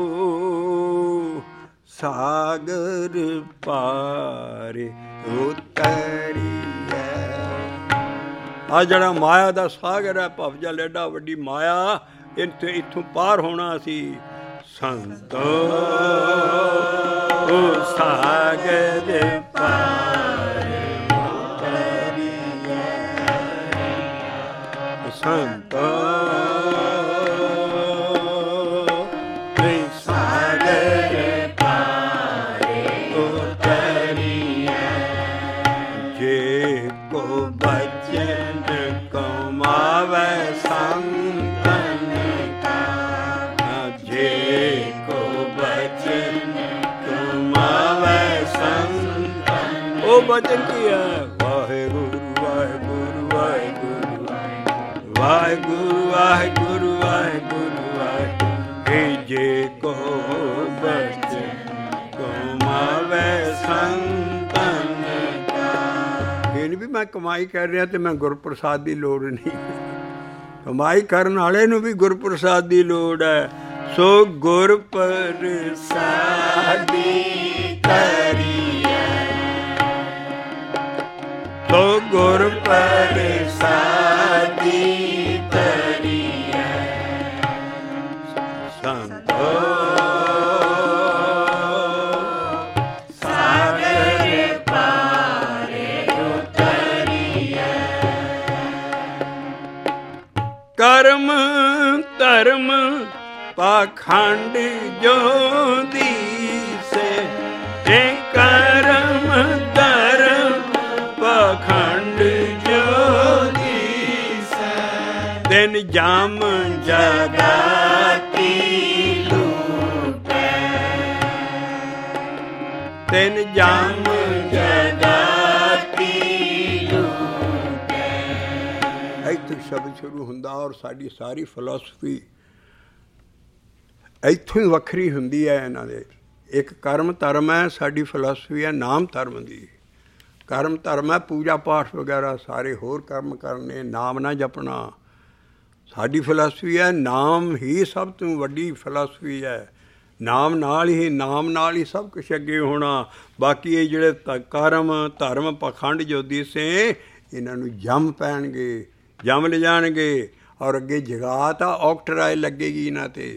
[SPEAKER 1] ਸਾਗਰ ਪਾਰ ਉਤਰੀਐ। ਆ ਜਿਹੜਾ ਮਾਇਆ ਦਾ ਸਾਗਰ ਹੈ, ਭਵਜਲ ਐਡਾ ਵੱਡੀ ਮਾਇਆ, ਇੱਥੋਂ ਪਾਰ ਹੋਣਾ ਅਸੀਂ। ਸੰਤੋ ਸਾਗਰ ਪਾਰ ਉਤਰੀਐ, ਸੰਤੋ ਬਚਨ ਕੀ ਹੈ। ਵਾਹਿਗੁਰੂ ਵਾਹਿਗੁਰੂ ਵਾਹਿਗੁਰੂ ਵਾਹਿਗੁਰੂ ਵਾਹਿਗੁਰੂ ਵਾਹਿਗੁਰੂ ਵਾਹਿਗੁਰੂ, ਜੇ ਕੋ ਬਚਨ ਕਮਾਵੇ ਸੰਤਨ ਕਾ। ਇਹ ਨਹੀਂ ਵੀ ਮੈਂ ਕਮਾਈ ਕਰ ਰਿਹਾ ਤੇ ਮੈਂ ਗੁਰਪ੍ਰਸਾਦ ਦੀ ਲੋੜ ਨਹੀਂ। ਕਮਾਈ ਕਰਨ ਵਾਲੇ ਨੂੰ ਵੀ ਗੁਰਪ੍ਰਸਾਦ ਦੀ ਲੋੜ ਹੈ। ਸੋ ਗੁਰਪ੍ਰਸਾਦੀ ਕਰੀ, ਸੋ ਗੁਰ ਪ੍ਰਸਾਦੀ ਤਰੀਐ। ਸੰਤੋ ਸਾਗਰ ਪਾਰ ਉਤਰੀਐ, ਕਰਮ ਧਰਮ ਪਾਖੰਡ ਜੋ ਦੀਸੇ, ਤੇ ਕਰਮ ਧਰਮ ਪਾਖੰਡ ਜੋ ਦੀਸੈ, ਤਿਨ ਜਮ ਜਗਾਤੀ ਲੂਟੈ, ਤਿਨ ਜਮ ਜਗਾਤੀ ਲੂਟੈ। ਇੱਥੋਂ ਸ਼ਬਦ ਸ਼ੁਰੂ ਹੁੰਦਾ ਔਰ ਸਾਡੀ ਸਾਰੀ ਫਿਲਾਸਫੀ ਇੱਥੋਂ ਹੀ ਵੱਖਰੀ ਹੁੰਦੀ ਹੈ ਇਹਨਾਂ ਦੇ। ਇੱਕ ਕਰਮ ਧਰਮ ਹੈ, ਸਾਡੀ ਫਿਲਾਸਫੀ ਹੈ ਨਾਮ ਧਰਮ ਦੀ। ਕਰਮ ਧਰਮ ਹੈ ਪੂਜਾ ਪਾਠ ਵਗੈਰਾ, ਸਾਰੇ ਹੋਰ ਕਰਮ ਕਰਨੇ, ਨਾਮ ਨਾ ਜਪਣਾ। ਸਾਡੀ ਫਿਲਾਸਫੀ ਹੈ ਨਾਮ ਹੀ ਸਭ ਤੋਂ ਵੱਡੀ ਫਿਲਾਸਫੀ ਹੈ। ਨਾਮ ਨਾਲ ਹੀ ਸਭ ਕੁਛ ਅੱਗੇ ਹੋਣਾ। ਬਾਕੀ ਇਹ ਜਿਹੜੇ ਕਰਮ ਧਰਮ ਪਾਖੰਡ ਜੋ ਦੀਸੇ, ਇਹਨਾਂ ਨੂੰ ਜੰਮ ਪੈਣਗੇ, ਜੰਮ ਲਿਜਾਣਗੇ। ਔਰ ਅੱਗੇ ਜਗਾਤ ਆ, ਔਕਟਰਾਏ ਲੱਗੇਗੀ ਇਹਨਾਂ 'ਤੇ।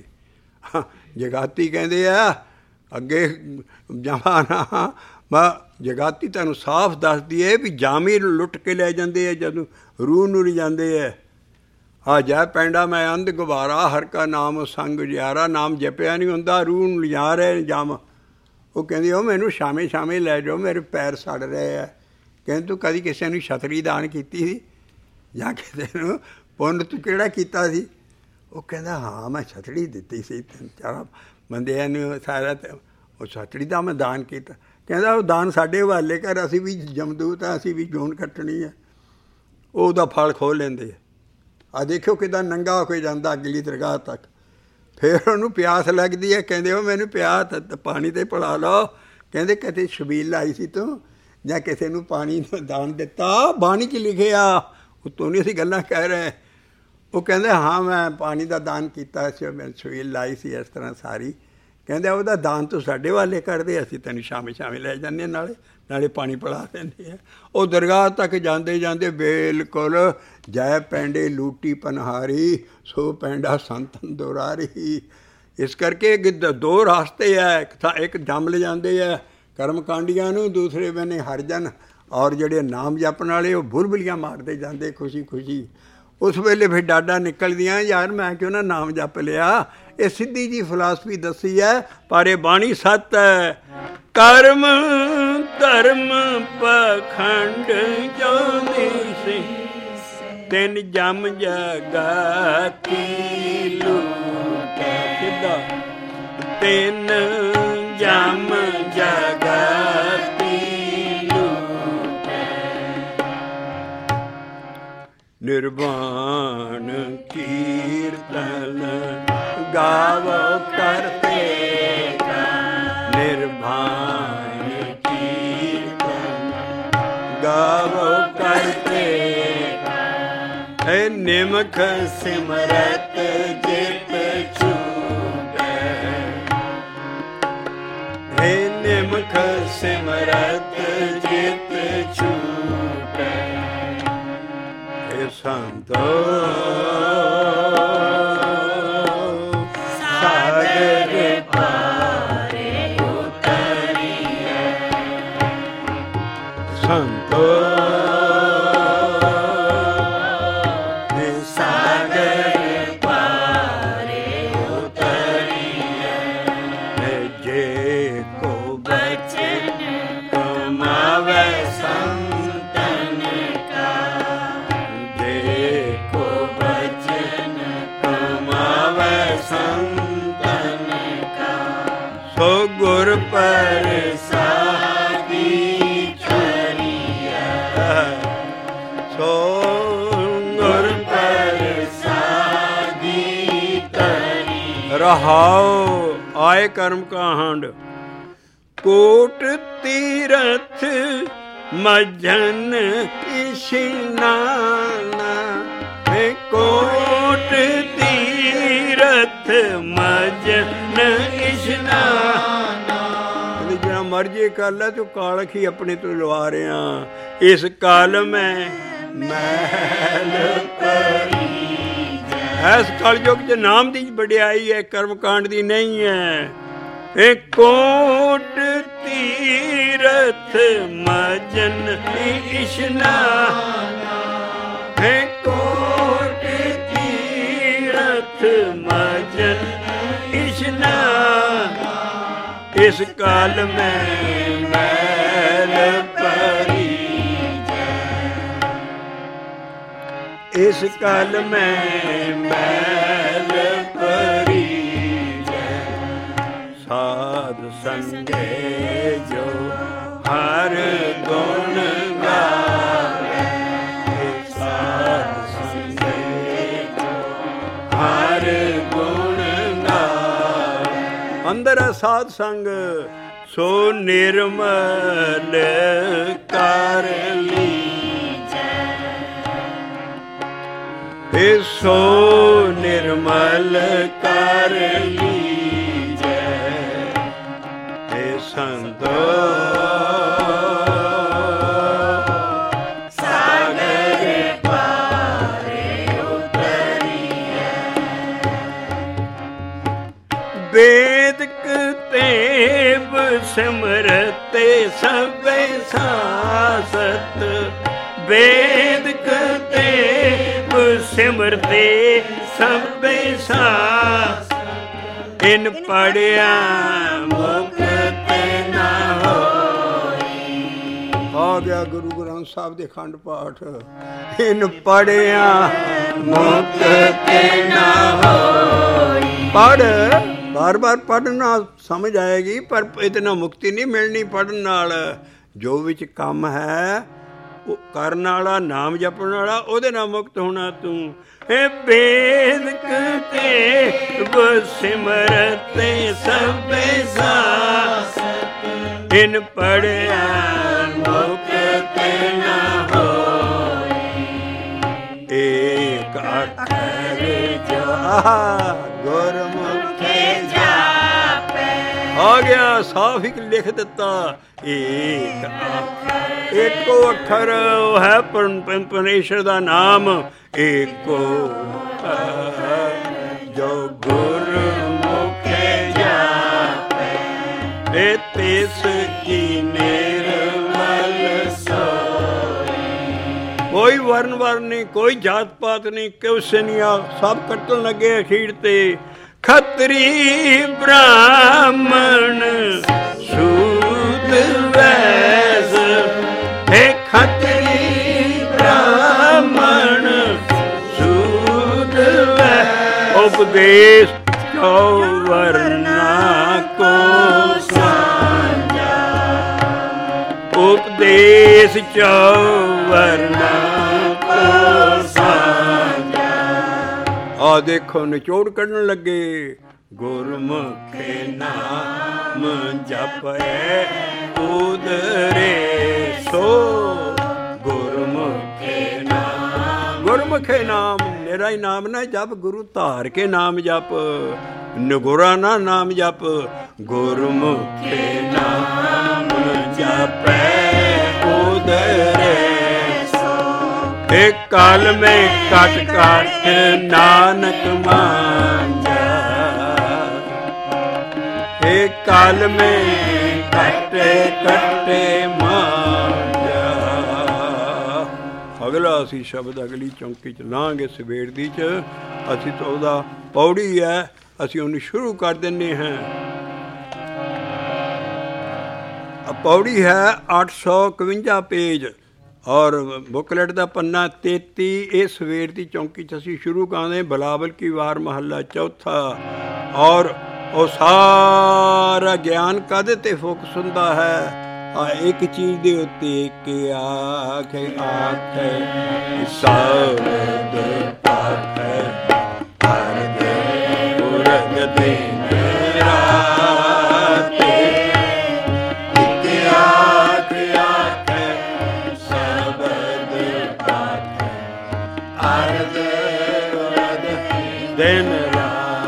[SPEAKER 1] ਜਗਾਤੀ ਕਹਿੰਦੇ ਆ ਅੱਗੇ ਜਮਾਨਾ ਜਗਾਤੀ ਤੁਹਾਨੂੰ ਸਾਫ਼ ਦੱਸਦੀ ਹੈ ਵੀ ਜਾਮੀ ਲੁੱਟ ਕੇ ਲੈ ਜਾਂਦੇ ਆ ਜਦੋਂ ਰੂਹ ਨੂੰ ਲਿਜਾਂਦੇ ਹੈ। ਆ ਜੈ ਪੈਂਡਾ ਮੈਂ ਅੰਧ ਗੁਬਾਰਾ, ਹਰ ਕਾ ਨਾਮ ਸੰਗ ਜਿਆਰਾ। ਨਾਮ ਜਪਿਆ ਨਹੀਂ ਹੁੰਦਾ, ਰੂਹ ਨੂੰ ਲਿਜਾ ਰਹੇ ਜਮ। ਉਹ ਕਹਿੰਦੀ ਉਹ ਮੈਨੂੰ ਸ਼ਾਮੇ ਸ਼ਾਮੇ ਲੈ ਜਾਓ, ਮੇਰੇ ਪੈਰ ਸੜ ਰਹੇ ਆ। ਕਹਿੰਦੇ ਤੂੰ ਕਦੀ ਕਿਸੇ ਨੂੰ ਛਤਰੀ ਦਾਨ ਕੀਤੀ ਸੀ ਜਾਂ ਕਿਸੇ ਨੂੰ ਪੁੰਨ ਤੂੰ ਕਿਹੜਾ ਕੀਤਾ ਸੀ? ਉਹ ਕਹਿੰਦਾ ਹਾਂ ਮੈਂ ਛਤਰੀ ਦਿੱਤੀ ਸੀ 3-4 ਬੰਦਿਆਂ ਨੂੰ ਸਾਰਾ, ਉਹ ਛਤਰੀ ਦਾ ਮੈਂ ਦਾਨ ਕੀਤਾ। ਕਹਿੰਦਾ ਉਹ ਦਾਨ ਸਾਡੇ ਹਵਾਲੇ ਕਰ, ਅਸੀਂ ਵੀ ਜਮਦੂਤ ਹਾਂ, ਅਸੀਂ ਵੀ ਜੂਨ ਕੱਟਣੀ ਹੈ। ਉਹ ਉਹਦਾ ਫਲ ਖੋਹ ਲੈਂਦੇ ਆ। ਦੇਖਿਓ ਕਿੱਦਾਂ ਨੰਗਾ ਹੋ ਕੇ ਜਾਂਦਾ ਅਗਲੀ ਦਰਗਾਹ ਤੱਕ। ਫਿਰ ਉਹਨੂੰ ਪਿਆਸ ਲੱਗਦੀ ਹੈ, ਕਹਿੰਦੇ ਉਹ ਮੈਨੂੰ ਪਿਆਸ ਪਾਣੀ 'ਤੇ ਪਿਲਾ ਲਓ। ਕਹਿੰਦੇ ਕਿਤੇ ਛਬੀਲ ਲਾਈ ਸੀ ਤੂੰ ਜਾਂ ਕਿਸੇ ਨੂੰ ਪਾਣੀ ਦਾਨ ਦਿੱਤਾ? ਬਾਣੀ 'ਚ ਲਿਖਿਆ, ਉੱਤੋਂ ਨਹੀਂ ਅਸੀਂ ਗੱਲਾਂ ਕਹਿ ਰਹੇ। ਉਹ ਕਹਿੰਦੇ ਹਾਂ ਮੈਂ ਪਾਣੀ ਦਾ ਦਾਨ ਕੀਤਾ ਸੀ, ਮੈਂ ਛਬੀਲ ਲਾਈ ਸੀ ਇਸ ਤਰ੍ਹਾਂ ਸਾਰੀ। ਕਹਿੰਦੇ ਉਹਦਾ ਦਾਨ ਤੂੰ ਸਾਡੇ ਵਾਲੇ ਕਰਦੇ, ਅਸੀਂ ਤੈਨੂੰ ਸ਼ਾਮੇ ਲੈ ਜਾਂਦੇ, ਨਾਲੇ ਪਾਣੀ ਪਿਲਾ ਦਿੰਦੇ ਆ। ਉਹ ਦਰਗਾਹ ਤੱਕ ਜਾਂਦੇ ਜਾਂਦੇ ਬਿਲਕੁਲ ਜੈ ਪੈਂਡੇ ਲੂਟੀ ਪਨਹਾਰੀ, ਸੋ ਪੈਂਡਾ ਸੰਤਨ ਦੁਰਾਰੀ। ਇਸ ਕਰਕੇ ਦੋ ਰਾਸਤੇ ਹੈ, ਇੱਕ ਜੰਮ ਲਿਜਾਂਦੇ ਆ ਕਰਮ ਕਾਂਡੀਆਂ ਨੂੰ, ਦੂਸਰੇ ਬੰਨੇ ਹਰਜਨ ਔਰ ਜਿਹੜੇ ਨਾਮ ਜਪਣ ਵਾਲੇ ਉਹ ਬੁਲਬੁਲੀਆਂ ਮਾਰਦੇ ਜਾਂਦੇ ਖੁਸ਼ੀ ਖੁਸ਼ੀ। ਉਸ ਵੇਲੇ ਫਿਰ ਡਾਡਾ ਨਿਕਲਦੀਆਂ, ਯਾਰ ਮੈਂ ਕਿਉਂ ਨਾ ਨਾਮ ਜਪ ਲਿਆ। ਇਹ ਸਿੱਧੀ ਜੀ ਫਿਲਾਸਫੀ ਦੱਸੀ ਹੈ, ਪਰ ਇਹ ਬਾਣੀ ਸੱਤ ਹੈ। ਕਰਮ ਧਰਮ ਪਖੰਡ ਜੋ ਨੀਸੀ, ਤਿੰਨ ਜਮ ਜਗਤੀ ਲੂਟੈ। ਸਿੱਧਾ ਤਿੰਨ ਜਮ ਜਗਤੀ ਲੂਟੈ। ਨਿਰਵਾਣ ਕੀਰਤਨ ਗਾਵੋ ਕਰਤੇ ਕਾ, ਨਿਰਵਾਣ ਕੀਰਤਨ ਗਾਵੋ ਕਰਤੇ ਕਾ। ਹੈ ਨਿਮਖ ਸਿਮਰਤ ਜਿਤ ਛੂਟੈ, ਹੈ ਨਿਮਖ ਸਿਮਰਤ ਜਿਤ ਛੂਟੈ। ਸੰਤੋ ਸਾਗਰ ਪਾਰੇ ਉਤਰੀਐ, ਸੰਤੋ ਸਾਗਰ ਪਾਰੇ ਉਤਰੀਐ। ਜੇ ਕੋ ਬਚਨ ਕਮਾਵੇ ਸੋ ਗੁਰ ਪ੍ਰਸਾਦੀ ਛਰੀਐ, ਸੋ ਗੁਰ ਪ੍ਰਸਾਦੀ ਤਰੀ। ਰਹਾਉ ਆਏ ਕਰਮ ਕਾਂਡ। ਕੋਟ ਤੀਰਥ ਮਜਨ ਇਸ਼ਨਾਨ, ਕੋਟ ਤੀਰਥ ਮਜਨ ਇਸ਼ਨਾਨ। ਜਿਹੜਾ ਮਰਜੀ ਕਰ ਲੈ ਤੂੰ ਕਾਲਖ ਹੀ ਆਪਣੇ ਤੋਂ ਲਵਾ ਰਿਹਾ। ਇਸ ਕਾਲ ਮੈਂ ਮੈਲ ਭਰੀ, ਇਸ ਕਲਯੁਗ ਚ ਨਾਮ ਦੀ ਵਡਿਆਈ ਹੈ, ਕਰਮ ਕਾਂਡ ਦੀ ਨਹੀਂ ਹੈ। ਇਹ ਕੋਟ ਤੀਰਥ ਮਜਨ ਇਸ਼ਨਾਨ, ਹੈ ਕੋਟ ਤੀਰਥ ਮਜਨ ਇਸ਼ਨਾਨ। ਇਸ ਕਾਲ ਮੈਂ ਮੈਲ ਭਰੀ, ਇਸ ਕਾਲ ਮੈਂ ਮੈਲ ਭਰੀ। ਸਾਧ ਸੰਗੇ ਜੋ ਹਰ ਗੁਣ ਗਾਵੇ, ਸਾਧ ਸੰਗੇ ਜੋ ਹਰ ਗੁਣ ਗਾਵੇ। ਅੰਦਰ ਹੈ ਸਾਧ ਸੰਗ ਸੋ ਨਿਰਮਲ ਕਰ ਲੀਜੈ, ਏ ਸੋ ਨਿਰਮਲ ਕਰ ਲੀਜੈ। ਏ ਸੰਤੋ ਸਾਗਰ ਪਾਰੇ ਉਤਰੀਐ, ਵੇਦਕ ਤੇਵ ਸਿਮਰਤੇ ਸਭੇ ਸਾਸਤ, ਵੇਦਕ ਤੇਵ ਸਿਮਰਤੇ ਸਭੇ ਸਾਸ। ਇਨ ਪੜਿਆ ਮੁਕਤ ਨਾ ਹੋਈ। ਆ ਗਿਆ ਗੁਰੂ ਗ੍ਰੰਥ ਸਾਹਿਬ ਦੇ ਖੰਡ ਪਾਠ। ਇਨ ਪੜਿਆ ਮੁਕਤ ਨਾ ਹੋਈ। ਪੜ ਬਾਰ ਬਾਰ ਪੜ੍ਹਨਾ ਸਮਝ ਆਏਗੀ, ਪਰ ਇਤਨਾ ਮੁਕਤੀ ਨਹੀਂ ਮਿਲਣੀ ਪੜ੍ਹਨ ਨਾਲ। ਜੋ ਵਿੱਚ ਕੰਮ ਹੈ ਉਹ ਕਰਨ ਵਾਲਾ, ਨਾਮ ਜਪਣ ਵਾਲਾ, ਉਹਦੇ ਨਾਲ ਮੁਕਤ ਹੋਣਾ ਤੂੰ। ਇਹ ਵੇਦਕ ਤੇ ਸਿਮਰਤੇ ਸਭੇ ਸਾਸ, ਇਨ ਪੜਿਆ ਮੁਕਤ ਨਾ ਹੋਈ। ਏਕ ਅੱਖਰ ਜੋ ਗੁਰਮੁਖੇ ਜਾਪੇ। ਆ ਗਿਆ ਸਾਫ ਹੀ ਲਿਖ ਦਿੱਤਾ। ਏਕ ਅੱਖਰ, ਇੱਕੋ ਅੱਖਰ ਹੈ ਪਰਮੇਸ਼ਰ ਦਾ ਨਾਮ। ਏਕੋ ਜੋ ਗੁਰਮੁਖੇ ਜਾਪੇ, ਤਿਸ ਕੀ ਨਿਰਮਲ ਸੋ ਵਰਨ ਵਰਨ ਨਹੀਂ, ਕੋਈ ਜਾਤ ਪਾਤ ਨਹੀਂ, ਕਿਸੇ ਨਹੀਂ ਆ, ਸਭ ਕੱਟਣ ਲੱਗੇ ਅਖੀਰ ਤੇ। ਖੱਤਰੀ ਬ੍ਰਾਹਮਣ ਸੂਦ ਵੈਸ, ਹੇ ਖੱਤਰੀ ਬ੍ਰਾਹਮਣ ਸੂਦ ਵੈਸ। ਉਪਦੇਸ਼ ਚੌਵਰਨਾ ਕੋ ਸਾਂਝਾ, ਉਪਦੇਸ਼ ਚੌਵਰਨਾ ਕੋ ਸਾਂਝਾ। ਆ ਦੇਖੋ ਨਿਚੋੜ ਕੱਢਣ ਲੱਗੇ। ਗੁਰਮੁਖੇ ਨਾਮ ਜਪੈ ਉਦਰੇ ਸੋ, ਗੁਰਮੁਖੇ ਨਾਮ, ਗੁਰਮੁਖੇ ਨਾਮ ਮੇਰਾ ਹੀ ਨਾਮ ਨਾ ਜਪ, ਗੁਰੂ ਧਾਰ ਕੇ ਨਾਮ ਜਪ, ਨਿਗੁਰਾ ਨਾ ਨਾਮ ਜਪ। ਗੁਰਮੁਖੇ ਨਾਮ ਜਪੈ ਉਦਰੇ ਸੋ, ਇੱਕ ਕਾਲ ਮੈਂ ਕਟ ਕਟ ਨਾਨਕ ਮਾਂਝਾ, ਇੱਕ ਕਾਲ ਮੈਂ ਕਟੇ ਕਟੇ ਮਾਂਝਾ। ਅਗਲਾ ਅਸੀਂ ਸ਼ਬਦ ਅਗਲੀ ਚੌਂਕੀ 'ਚ ਲਾਂਗੇ ਸਵੇਰ ਦੀ 'ਚ। ਅਸੀਂ ਤਾਂ ਉਹਦਾ ਪੌੜੀ ਹੈ, ਅਸੀਂ ਉਹਨੂੰ ਸ਼ੁਰੂ ਕਰ ਦਿੰਦੇ ਹਾਂ। ਪੌੜੀ ਹੈ 851 ਪੇਜ ਔਰ ਬੁਕਲੇਟ ਦਾ ਪੰਨਾ 33। ਇਹ ਸਵੇਰ ਦੀ ਚੌਂਕੀ 'ਚ ਅਸੀਂ ਸ਼ੁਰੂ ਕਰਦੇ। ਬਲਾਵਲ ਕੀ ਵਾਰ ਮਹੱਲਾ ਚੌਥਾ। ਔਰ ਉਹ ਸਾਰਾ ਗਿਆਨ ਕਾਹਦੇ ਤੇ ਫੋਕਸ ਹੁੰਦਾ ਹੈ? ਆ ਇੱਕ ਚੀਜ਼ ਦੇ ਉੱਤੇ ਕਿ ਆਖੇ ਆਖੇ ਸ਼ਬਦ ਪਾਖੇ ਹਰ ਦੇ ਪੁਰਖ ਦਿਨ ਰਾਤੇ, ਇੱਕ ਆਖੇ ਆਖੇ ਸ਼ਬਦ ਪਾਖੇ ਹਰ ਦੇ ਪੁਰਖ ਦਿਨ ਰਾਤੇ।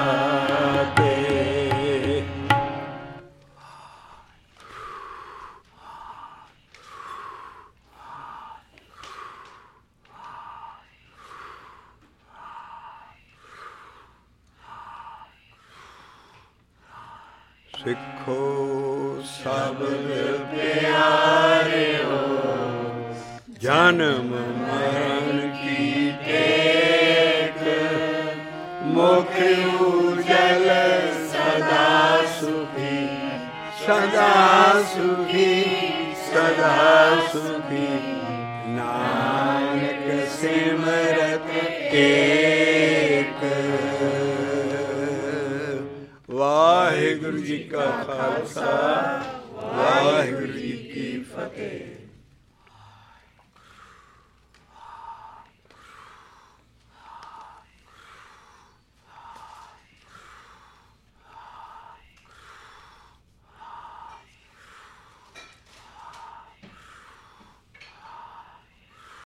[SPEAKER 1] ਸਿੱਖੋ ਸ਼ਬਦ ਪਿਆਰਿਓ, ਜਨਮ ਮਰਨ ਕੀ ਟੇਕ, ਮੁਖ ਉਜਲ ਸਦਾ ਸੁਖੀ, ਸਦਾ ਸੁਖੀ, ਸਦਾ ਸੁਖੀ। ਨਾਨਕ ਸਿਮਰਤ ਏਕ। ਵਾਹਿਗੁਰੂ ਜੀ ਕਾ ਖਾਲਸਾ, ਵਾਹਿਗੁਰੂ ਜੀ